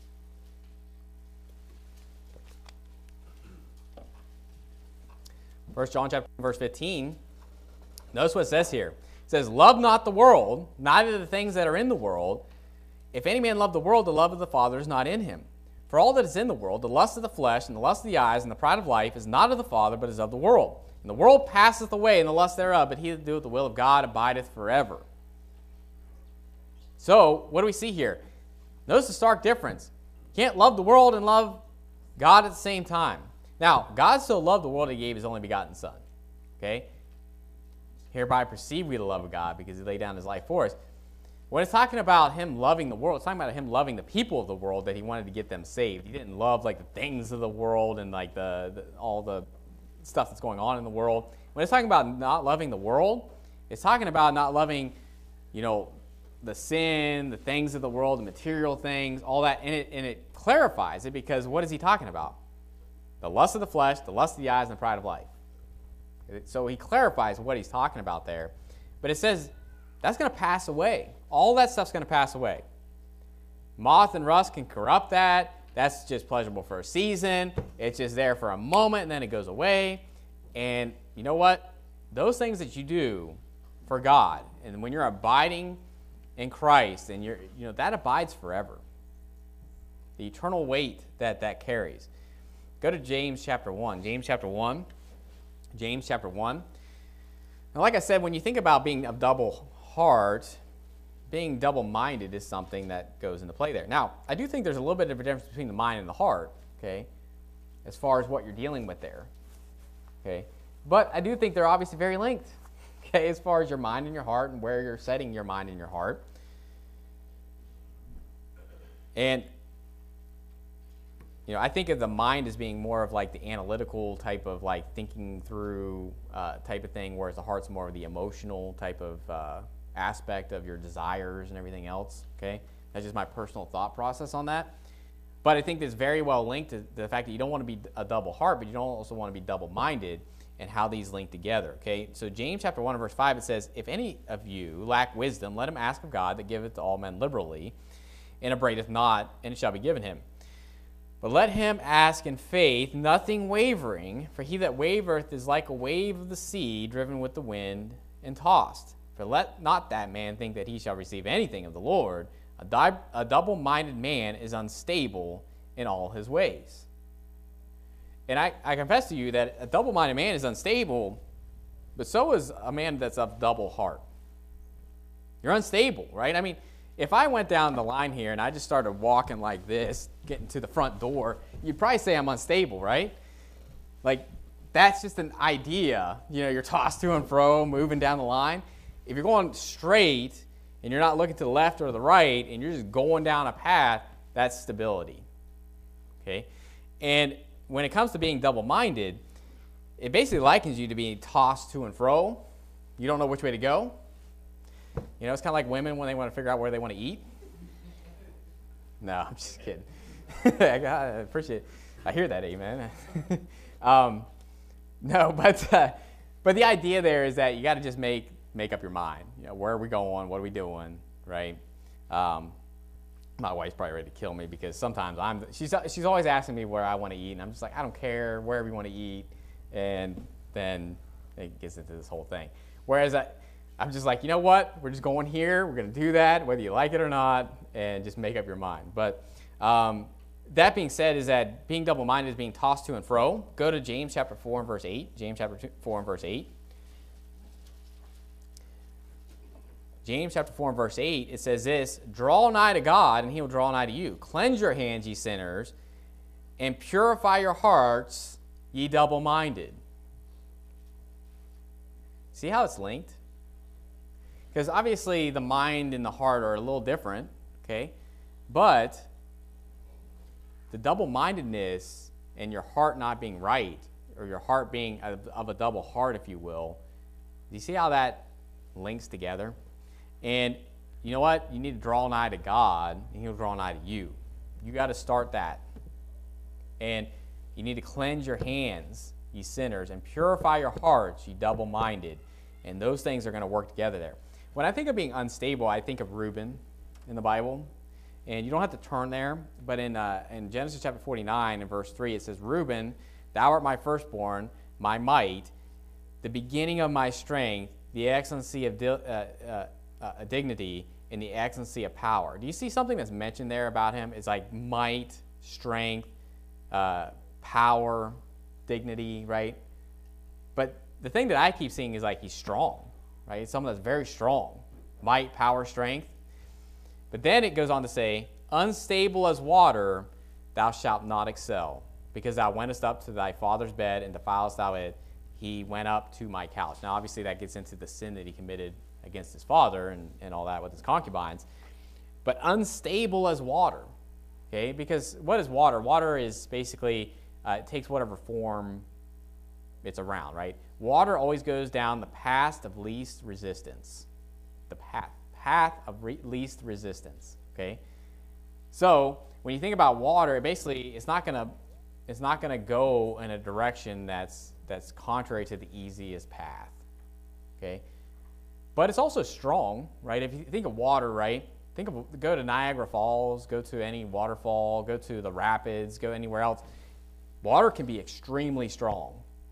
S3: 1 John chapter 2 and verse 15. Notice what it says here. It says, love not the world, neither the things that are in the world. If any man love the world, the love of the Father is not in him. For all that is in the world, the lust of the flesh, and the lust of the eyes, and the pride of life, is not of the Father, but is of the world. And the world passeth away, and the lust thereof, but he that doeth the will of God abideth forever. So, what do we see here? Notice the stark difference. You can't love the world and love God at the same time. Now, God so loved the world, he gave his only begotten Son. Okay? Hereby perceive we the love of God, because he laid down his life for us. When it's talking about him loving the world, it's talking about him loving the people of the world, that he wanted to get them saved. He didn't love like the things of the world and like all the stuff that's going on in the world. When it's talking about not loving the world, it's talking about not loving, the sin, the things of the world, the material things, all that. And it clarifies it, because what is he talking about? The lust of the flesh, the lust of the eyes, and the pride of life. So he clarifies what he's talking about there. But it says that's going to pass away. All that stuff's going to pass away. Moth and rust can corrupt that. That's just pleasurable for a season. It's just there for a moment, and then it goes away. And you know what? Those things that you do for God, and when you're abiding in Christ, and that abides forever. The eternal weight that carries. Go to James chapter 1. James chapter 1. James chapter 1. Now, like I said, when you think about being of double heart, being double-minded is something that goes into play there. Now, I do think there's a little bit of a difference between the mind and the heart, okay, as far as what you're dealing with there, okay? But I do think they're obviously very linked, okay, as far as your mind and your heart and where you're setting your mind and your heart. And I think of the mind as being more of like the analytical type of like thinking through type of thing, whereas the heart's more of the emotional type of aspect of your desires and everything else, okay? That's just my personal thought process on that. But I think it's very well linked to the fact that you don't want to be a double heart, but you don't also want to be double-minded, and how these link together, okay? So James chapter 1 and verse 5, it says, if any of you lack wisdom, let him ask of God that giveth to all men liberally, and upbraideth not, and it shall be given him. But let him ask in faith, nothing wavering, for he that wavereth is like a wave of the sea, driven with the wind and tossed. For let not that man think that he shall receive anything of the Lord. A double-minded man is unstable in all his ways. And I confess to you that a double-minded man is unstable, but so is a man that's of double heart. You're unstable, right? I mean, if I went down the line here and I just started walking like this, getting to the front door, you'd probably say I'm unstable, right? Like, that's just an idea. You know, you're tossed to and fro, moving down the line. If you're going straight and you're not looking to the left or the right and you're just going down a path, that's stability. Okay? And when it comes to being double-minded, it basically likens you to being tossed to and fro. You don't know which way to go. You know, it's kind of like women when they want to figure out where they want to eat. No, I'm just kidding. I appreciate it. I hear that, amen. No, but the idea there is that you got to just make up your mind. You know, where are we going? What are we doing? Right? My wife's probably ready to kill me because sometimes she's always asking me where I want to eat, and I'm just like, I don't care, wherever you want to eat, and then it gets into this whole thing. Whereas I'm just like, you know what? We're just going here. We're going to do that, whether you like it or not, and just make up your mind. But that being said, is that being double-minded is being tossed to and fro. Go to James chapter 4 and verse 8. James chapter 4 and verse 8. James chapter 4 and verse 8, it says this, draw nigh to God, and he will draw nigh to you. Cleanse your hands, ye sinners, and purify your hearts, ye double-minded. See how it's linked? Because obviously the mind and the heart are a little different, okay? But the double-mindedness and your heart not being right, or your heart being of a double heart, if you will, do you see how that links together? And you know what? You need to draw nigh to God, and he'll draw nigh to you. You got to start that. And you need to cleanse your hands, ye sinners, and purify your hearts, ye double-minded. And those things are going to work together there. When I think of being unstable, I think of Reuben in the Bible. And you don't have to turn there, but in Genesis chapter 49 and verse 3, it says, Reuben, thou art my firstborn, my might, the beginning of my strength, the excellency of dignity, and the excellency of power. Do you see something that's mentioned there about him? It's like might, strength, power, dignity, right? But the thing that I keep seeing is like he's strong, right? It's someone that's very strong. Might, power, strength. But then it goes on to say, unstable as water, thou shalt not excel, because thou wentest up to thy father's bed and defilest thou it. He went up to my couch. Now, obviously, that gets into the sin that he committed against his father and all that with his concubines. But unstable as water, okay? Because what is water? Water is basically, it takes whatever form it's around, right? Water always goes down the path of least resistance. The path of least resistance, okay? So when you think about water, it's not gonna go in a direction that's contrary to the easiest path, okay? But it's also strong, right? If you think of water, right? Go to Niagara Falls, go to any waterfall, go to the rapids, go anywhere else. Water can be extremely strong.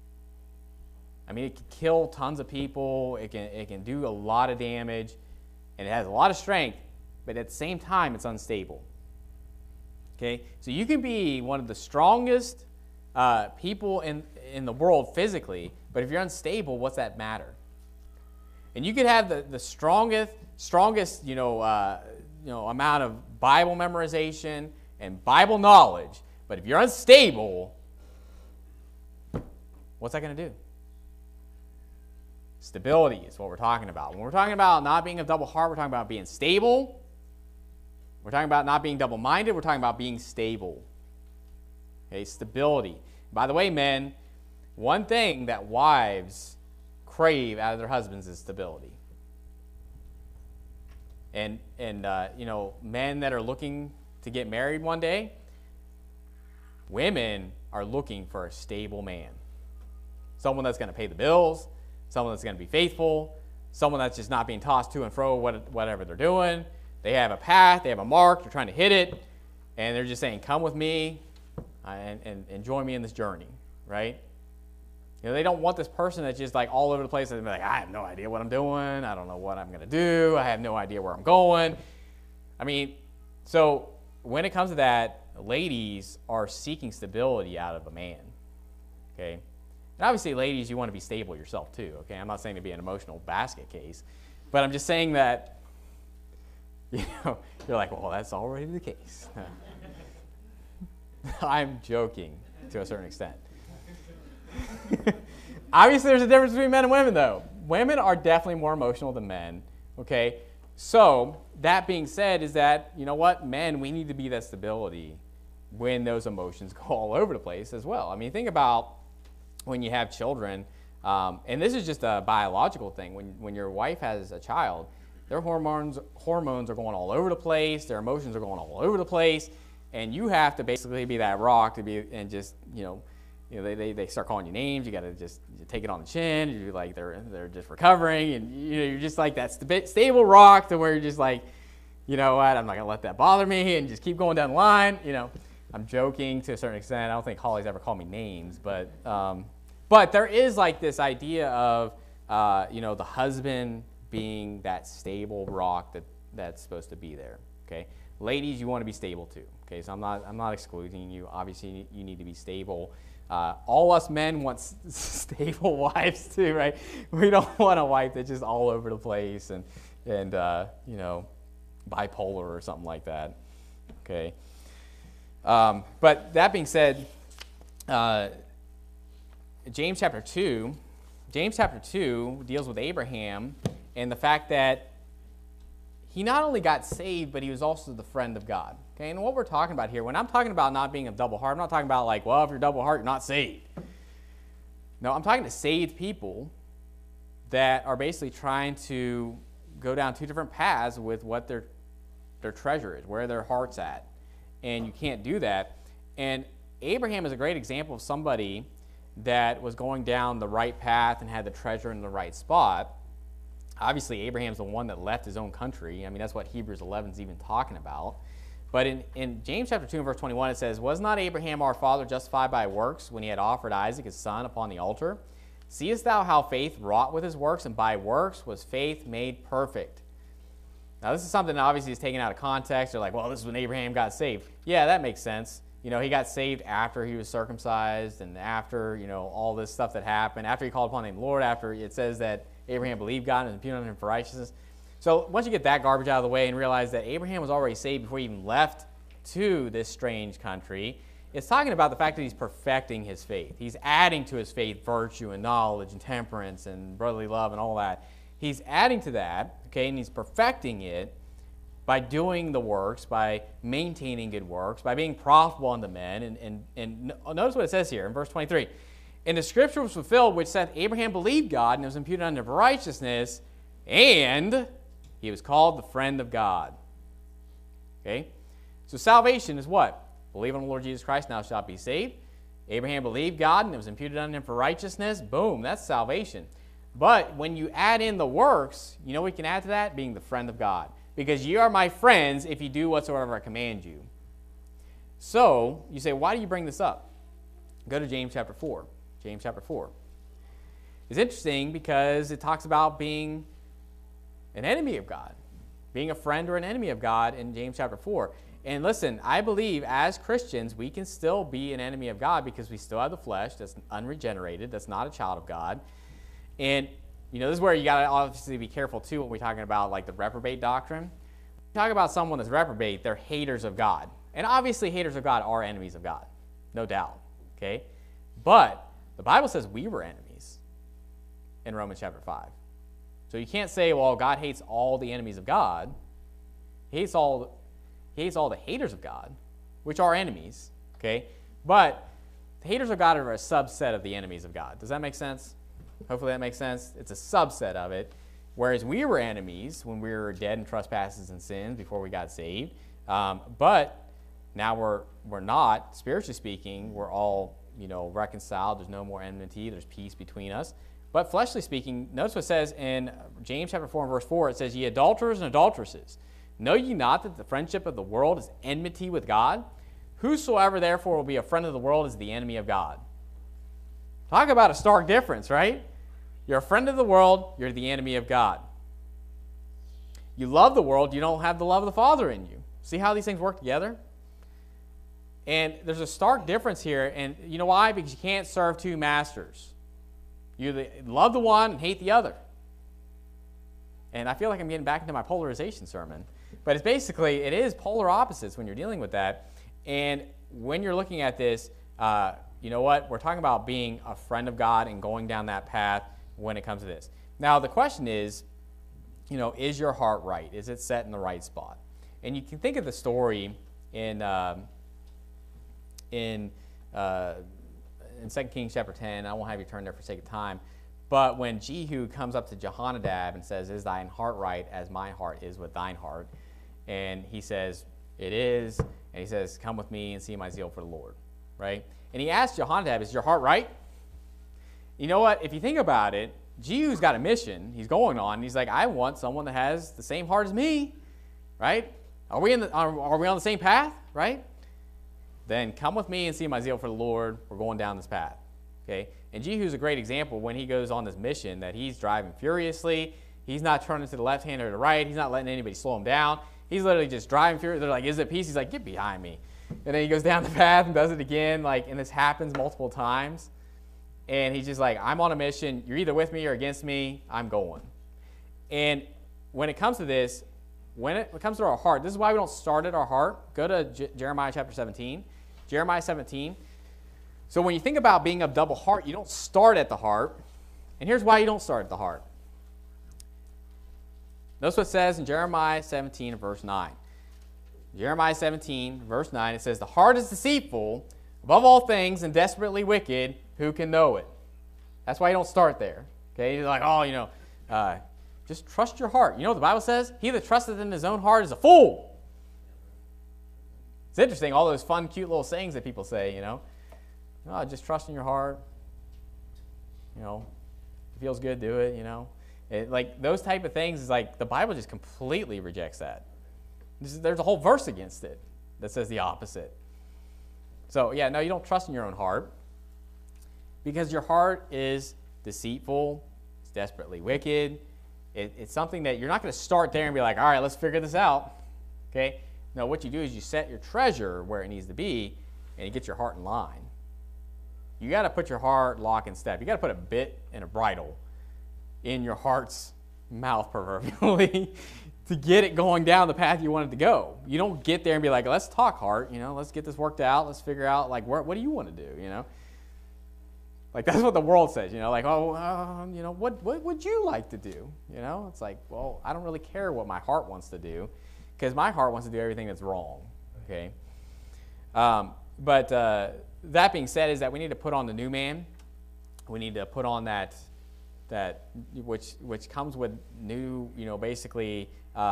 S3: I mean, it can kill tons of people. It can do a lot of damage, and it has a lot of strength. But at the same time, it's unstable. Okay, so you can be one of the strongest people in the world physically, but if you're unstable, what's that matter? And you could have the strongest amount of Bible memorization and Bible knowledge, but if you're unstable, what's that going to do? Stability is what we're talking about. When we're talking about not being a double heart, we're talking about being stable. We're talking about not being double-minded. We're talking about being stable. Okay, stability. By the way, men, one thing that wives crave out of their husbands is stability. And men that are looking to get married one day, women are looking for a stable man. Someone that's going to pay the bills, someone that's going to be faithful, someone that's just not being tossed to and fro, whatever they're doing. They have a path, they have a mark, they're trying to hit it, and they're just saying, come with me and join me in this journey, right? You know, they don't want this person that's just like all over the place and they're like, I have no idea what I'm doing, I don't know what I'm going to do, I have no idea where I'm going. I mean, so when it comes to that, ladies are seeking stability out of a man, okay? And obviously, ladies, you want to be stable yourself too, okay? I'm not saying to be an emotional basket case, but I'm just saying that, you know, you're like, well, that's already the case. I'm joking to a certain extent. Obviously, there's a difference between men and women, though. Women are definitely more emotional than men, okay? So that being said is that, you know what, men, we need to be that stability when those emotions go all over the place as well. I mean, think about when you have children, and this is just a biological thing. When your wife has a child, their hormones are going all over the place, their emotions are going all over the place, and you have to basically be that rock to be, and just, they start calling you names. You got to just take it on the chin. You're like, they're just recovering, and you're just like that stable rock to where you're just like, you know what, I'm not gonna let that bother me, and just keep going down the line. I'm joking to a certain extent. I don't think Holly's ever called me names, but there is like this idea of the husband being that stable rock that's supposed to be there. Okay, ladies, you want to be stable too. Okay, so I'm not excluding you. Obviously, you need to be stable. All us men want stable wives too, right? We don't want a wife that's just all over the place and bipolar or something like that. Okay. But that being said, James chapter 2 deals with Abraham and the fact that he not only got saved, but he was also the friend of God. Okay, and what we're talking about here, when I'm talking about not being a double heart, I'm not talking about like, well, if you're double heart, you're not saved. No, I'm talking to saved people that are basically trying to go down two different paths with what their treasure is, where their heart's at. And you can't do that. And Abraham is a great example of somebody that was going down the right path and had the treasure in the right spot. Obviously, Abraham's the one that left his own country. I mean, that's what Hebrews 11 is even talking about. But in James chapter 2 and verse 21, it says, "Was not Abraham our father justified by works when he had offered Isaac his son upon the altar? Seest thou how faith wrought with his works, and by works was faith made perfect?" Now, this is something that obviously is taken out of context. They're like, well, this is when Abraham got saved. Yeah, that makes sense. He got saved after he was circumcised and after, all this stuff that happened, after he called upon the name of the Lord, after it says that Abraham believed God and was imputed unto him for righteousness. So once you get that garbage out of the way and realize that Abraham was already saved before he even left to this strange country, it's talking about the fact that he's perfecting his faith. He's adding to his faith virtue and knowledge and temperance and brotherly love and all that. He's adding to that, okay, and he's perfecting it by doing the works, by maintaining good works, by being profitable unto men. And notice what it says here in verse 23. "And the scripture was fulfilled, which saith, Abraham believed God, and it was imputed unto him for righteousness, and he was called the friend of God." Okay? So salvation is what? Believe on the Lord Jesus Christ, now shalt be saved. Abraham believed God, and it was imputed unto him for righteousness. Boom, that's salvation. But when you add in the works, you know what you can add to that? Being the friend of God. Because ye are my friends if you do whatsoever I command you. So, you say, why do you bring this up? Go to James chapter 4. James chapter 4. It's interesting because it talks about being an enemy of God. Being a friend or an enemy of God in James chapter 4. And listen, I believe as Christians, we can still be an enemy of God because we still have the flesh that's unregenerated, that's not a child of God. And, this is where you got to obviously be careful, too, when we're talking about, like, the reprobate doctrine. When we talk about someone that's reprobate, they're haters of God. And obviously, haters of God are enemies of God. No doubt. Okay? But the Bible says we were enemies in Romans chapter 5. So you can't say, well, God hates all the enemies of God. He hates all the haters of God, which are enemies. Okay? But the haters of God are a subset of the enemies of God. Does that make sense? Hopefully that makes sense. It's a subset of it. Whereas we were enemies when we were dead in trespasses and sins before we got saved. But now we're not, spiritually speaking, we're all, reconciled. There's no more enmity. There's peace between us. But fleshly speaking, notice what it says in James chapter 4 and verse 4. It says, "Ye adulterers and adulteresses, know ye not that the friendship of the world is enmity with God? Whosoever therefore will be a friend of the world is the enemy of God." Talk about a stark difference, right? You're a friend of the world, you're the enemy of God. You love the world, you don't have the love of the Father in you. See how these things work together? And there's a stark difference here, and you know why? Because you can't serve two masters. You love the one and hate the other. And I feel like I'm getting back into my polarization sermon. But it's basically, it is polar opposites when you're dealing with that. And when you're looking at this, you know what? We're talking about being a friend of God and going down that path when it comes to this. Now, the question is, you know, is your heart right? Is it set in the right spot? And you can think of the story in 2 Kings chapter 10. I won't have you turn there for sake of time. But when Jehu comes up to Jehonadab and says, is thine heart right as my heart is with thine heart? And he says, it is. And he says, come with me and see my zeal for the Lord. Right? And he asked Jehonadab, is your heart right? You know what? If you think about it, Jehu's got a mission he's going on. He's like, I want someone that has the same heart as me. Right? Are we on the same path? Right? Then come with me and see my zeal for the Lord. We're going down this path. Okay? And Jehu's a great example when he goes on this mission that he's driving furiously. He's not turning to the left hand or the right. He's not letting anybody slow him down. He's literally just driving furiously. They're like, is it peace? He's like, get behind me. And then he goes down the path and does it again. Like, and this happens multiple times. And he's just like, I'm on a mission. You're either with me or against me. I'm going. And when it comes to this, when it comes to our heart, this is why we don't start at our heart. Go to Jeremiah chapter 17. Jeremiah 17. So when you think about being of double heart, you don't start at the heart. And here's why you don't start at the heart. Notice what it says in Jeremiah 17, verse 9. Jeremiah 17, verse 9, it says, the heart is deceitful above all things and desperately wicked. Who can know it? That's why you don't start there. Okay, you're like, oh, you know, just trust your heart. You know what the Bible says? He that trusteth in his own heart is a fool. It's interesting, all those fun, cute little sayings that people say, you know. Oh, just trust in your heart. You know, if it feels good, do it, you know. Like those type of things is like the Bible just completely rejects that. There's a whole verse against it that says the opposite. So, yeah, no, you don't trust in your own heart because your heart is deceitful. It's desperately wicked. It's something that you're not going to start there and be like, all right, let's figure this out. Okay? No, what you do is you set your treasure where it needs to be and you get your heart in line. You got to put your heart lock and step. You got to put a bit and a bridle in your heart's mouth, proverbially, to get it going down the path you want it to go. You don't get there and be like, let's talk, heart. You know, let's get this worked out. Let's figure out, like, what do you want to do? You know, like that's what the world says. You know, like, oh, you know, what would you like to do? You know, it's like, well, I don't really care what my heart wants to do, because my heart wants to do everything that's wrong. Okay, but that being said, is that we need to put on the new man. We need to put on that which comes with new, you know, basically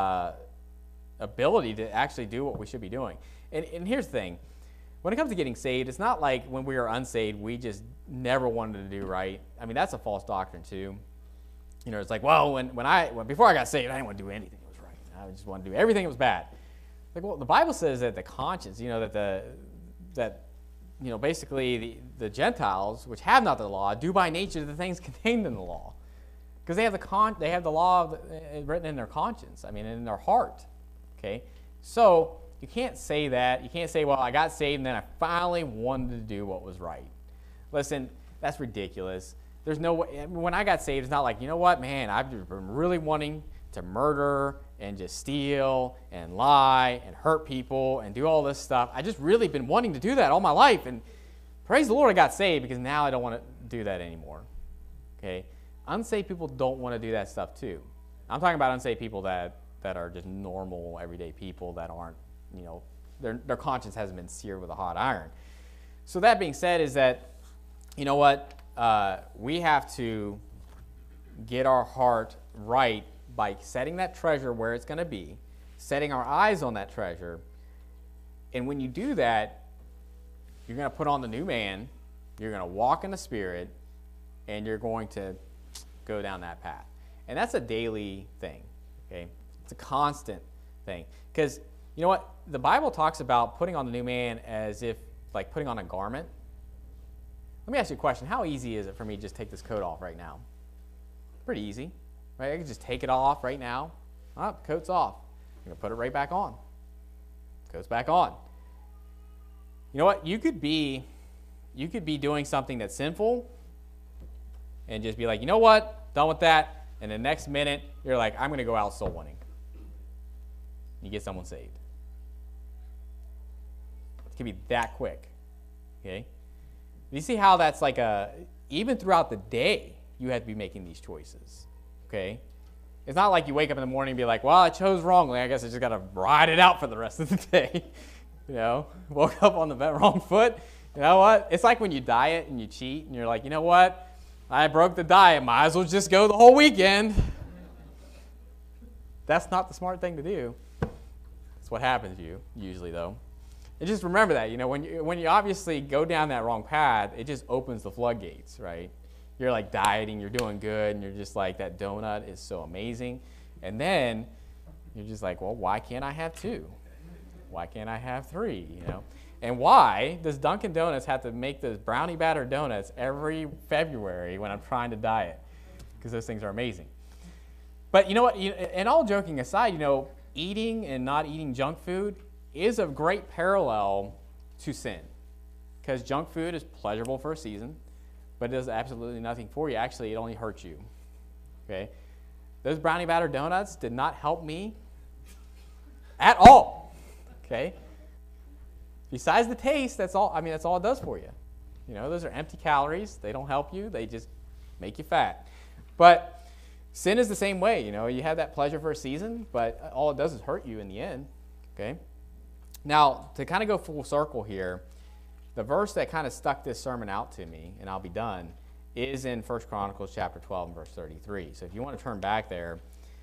S3: ability to actually do what we should be doing. And here's the thing. When it comes to getting saved, it's not like when we were unsaved, we just never wanted to do right. I mean, that's a false doctrine too. You know, it's like, well, before I got saved, I didn't want to do anything that was right. I just wanted to do everything that was bad. Like, well, the Bible says that the conscience, you know, that you know, basically the Gentiles, which have not the law, do by nature the things contained in the law. Because they have the law written in their conscience, I mean, in their heart. Okay? So, you can't say that. You can't say, well, I got saved and then I finally wanted to do what was right. Listen, that's ridiculous. There's no way. When I got saved, it's not like, you know what, man, I've been really wanting to murder and just steal and lie and hurt people and do all this stuff. I just really been wanting to do that all my life. And praise the Lord, I got saved, because now I don't want to do that anymore. Okay? Unsaved people don't want to do that stuff too. I'm talking about unsaved people that are just normal, everyday people that aren't, you know, their conscience hasn't been seared with a hot iron. So that being said, is that, you know what, we have to get our heart right by setting that treasure where it's going to be, setting our eyes on that treasure. And when you do that, you're going to put on the new man, you're going to walk in the Spirit, and you're going to go down that path. And that's a daily thing, okay? It's a constant thing. Because, you know what, the Bible talks about putting on the new man as if, like, putting on a garment. Let me ask you a question. How easy is it for me to just take this coat off right now? Pretty easy. Right? I can just take it off right now. Oh, coat's off. I'm going to put it right back on. Coat's back on. You know what? You could be doing something that's sinful and just be like, you know what? Done with that. And the next minute, you're like, I'm going to go out soul winning. You get someone saved. It can be that quick. Okay? You see how that's like even throughout the day, you have to be making these choices, okay? It's not like you wake up in the morning and be like, well, I chose wrongly. I guess I just got to ride it out for the rest of the day. Woke up on the wrong foot. You know what? It's like when you diet and you cheat and you're like, you know what? I broke the diet. Might as well just go the whole weekend. That's not the smart thing to do. That's what happens to you, usually, though. And just remember that, when you obviously go down that wrong path, it just opens the floodgates, right? You're like dieting, you're doing good, and you're just like, that donut is so amazing. And then you're just like, well, why can't I have 2? Why can't I have 3, And why does Dunkin' Donuts have to make those brownie batter donuts every February when I'm trying to diet? Because those things are amazing. But you know what? And all joking aside, eating and not eating junk food is a great parallel to sin. Because junk food is pleasurable for a season, but it does absolutely nothing for you. Actually, it only hurts you. Okay? Those brownie batter donuts did not help me at all. Okay? Besides the taste, that's all it does for you. Those are empty calories. They don't help you. They just make you fat. But sin is the same way. You have that pleasure for a season, but all it does is hurt you in the end. Okay? Now, to kind of go full circle here, the verse that kind of stuck this sermon out to me, and I'll be done, is in 1 Chronicles chapter 12 and verse 33. So if you want to turn back there,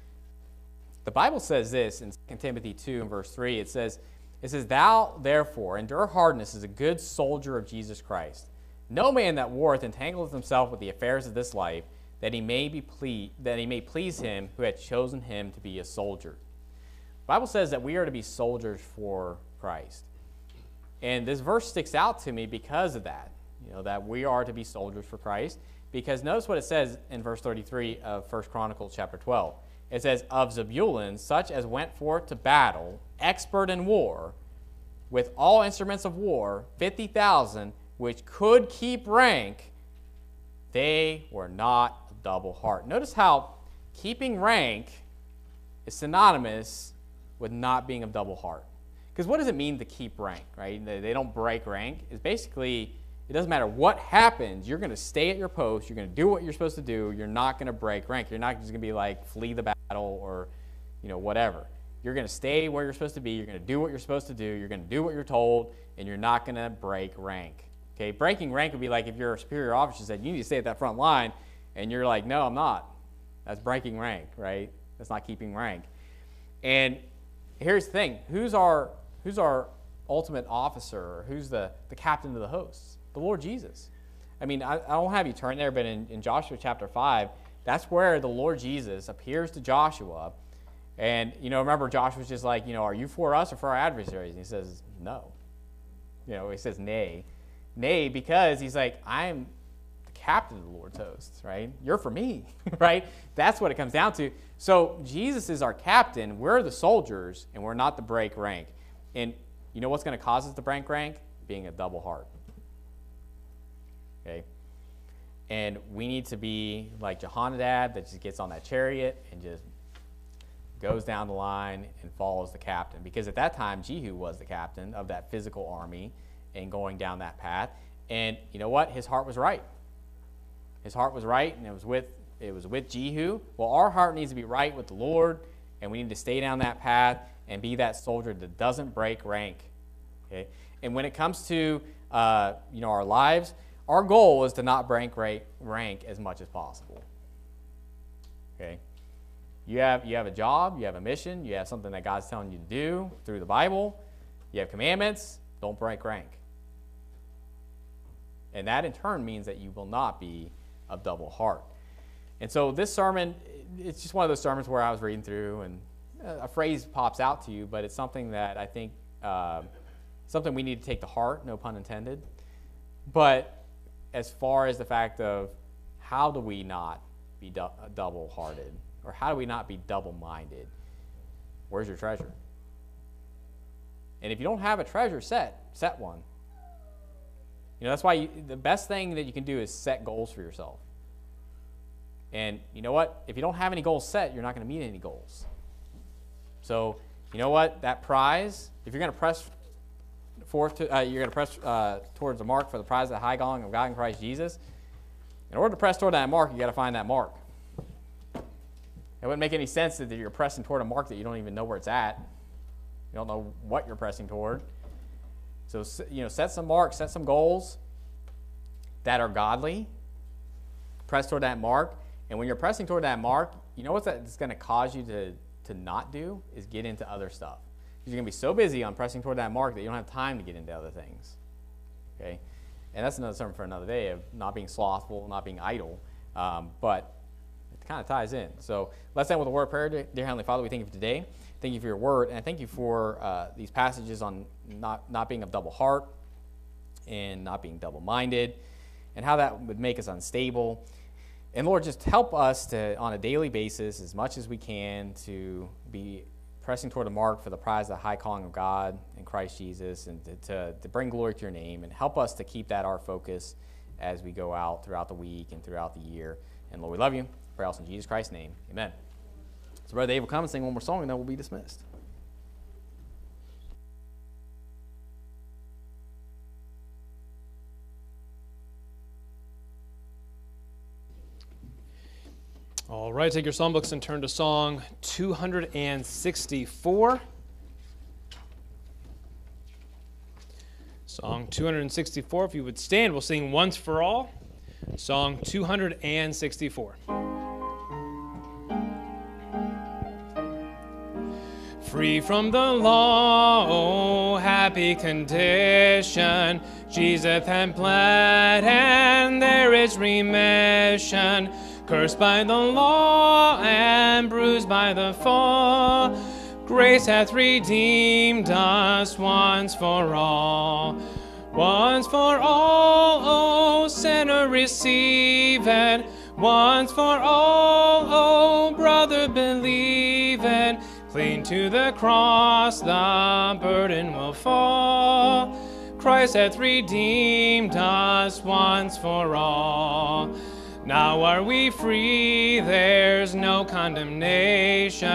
S3: the Bible says this in 2 Timothy 2 and verse 3. It says, Thou therefore endure hardness as a good soldier of Jesus Christ. No man that warreth entangleth himself with the affairs of this life, that he may please him who hath chosen him to be a soldier. The Bible says that we are to be soldiers for Christ. And this verse sticks out to me because of that, that we are to be soldiers for Christ. Because notice what it says in verse 33 of 1 Chronicles chapter 12. It says, Of Zebulun, such as went forth to battle, expert in war, with all instruments of war, 50,000, which could keep rank, they were not of double heart. Notice how keeping rank is synonymous with not being of double heart. Because what does it mean to keep rank, right? They don't break rank. It's basically, it doesn't matter what happens, you're going to stay at your post, you're going to do what you're supposed to do, you're not going to break rank. You're not just going to be like, flee the battle or, whatever. You're going to stay where you're supposed to be, you're going to do what you're supposed to do, you're going to do what you're told, and you're not going to break rank. Okay, breaking rank would be like if your superior officer said, you need to stay at that front line, and you're like, no, I'm not. That's breaking rank, right? That's not keeping rank. And here's the thing, who's our ultimate officer, or who's the captain of the hosts? The Lord Jesus. I don't have you turn there, but in Joshua chapter 5, that's where the Lord Jesus appears to Joshua. And, remember Joshua's just like, are you for us or for our adversaries? And he says, no. He says, nay. Nay, because he's like, I'm the captain of the Lord's hosts, right? You're for me, right? That's what it comes down to. So Jesus is our captain. We're the soldiers, and we're not to break rank. And you know what's going to cause us to break rank? Being a double heart. Okay? And we need to be like Jehonadab that just gets on that chariot and just goes down the line and follows the captain. Because at that time, Jehu was the captain of that physical army and going down that path. And you know what? His heart was right. His heart was right, and it was with Jehu. Well, our heart needs to be right with the Lord, and we need to stay down that path and be that soldier that doesn't break rank. Okay? And when it comes to our lives, our goal is to not break rank as much as possible. Okay? You have a job, you have a mission, you have something that God's telling you to do through the Bible, you have commandments, don't break rank. And that in turn means that you will not be of double heart. And so this sermon, it's just one of those sermons where I was reading through and a phrase pops out to you, but it's something that I think, something we need to take to heart, no pun intended. But as far as the fact of how do we not be double-hearted, or how do we not be double-minded, where's your treasure? And if you don't have a treasure set one. That's why the best thing that you can do is set goals for yourself. And you know what? If you don't have any goals set, you're not going to meet any goals. So, you know what? That prize, if you're going to press forth to, you're going to press towards the mark for the prize of the high calling of God in Christ Jesus. In order to press toward that mark, you got to find that mark. It wouldn't make any sense that you're pressing toward a mark that you don't even know where it's at. You don't know what you're pressing toward. So, set some marks, set some goals that are godly. Press toward that mark. And when you're pressing toward that mark, you know what that's going to cause you to not do is get into other stuff. Because you're going to be so busy on pressing toward that mark that you don't have time to get into other things. Okay? And that's another sermon for another day of not being slothful, not being idle. But it kind of ties in. So let's end with a word of prayer. Dear Heavenly Father, we thank you for today. Thank you for your word. And I thank you for these passages on not being of double heart and not being double-minded and how that would make us unstable. And Lord, just help us to, on a daily basis, as much as we can, to be pressing toward a mark for the prize of the high calling of God in Christ Jesus, and to bring glory to your name, and help us to keep that our focus as we go out throughout the week and throughout the year. And Lord, we love you. Pray also in Jesus Christ's name. Amen. So Brother Dave will come and sing one more song, and then we'll be dismissed.
S2: All right, take your songbooks and turn to Song 264. Song 264, if you would stand, we'll sing Once for All. Song 264. Free from the law, oh happy condition, Jesus hath bled and there is remission. Cursed by the law and bruised by the fall, grace hath redeemed us once for all. Once for all, O sinner, receive it. Once for all, O brother, believe it. Cling to the cross, the burden will fall. Christ hath redeemed us once for all. Now are we free, there's no condemnation.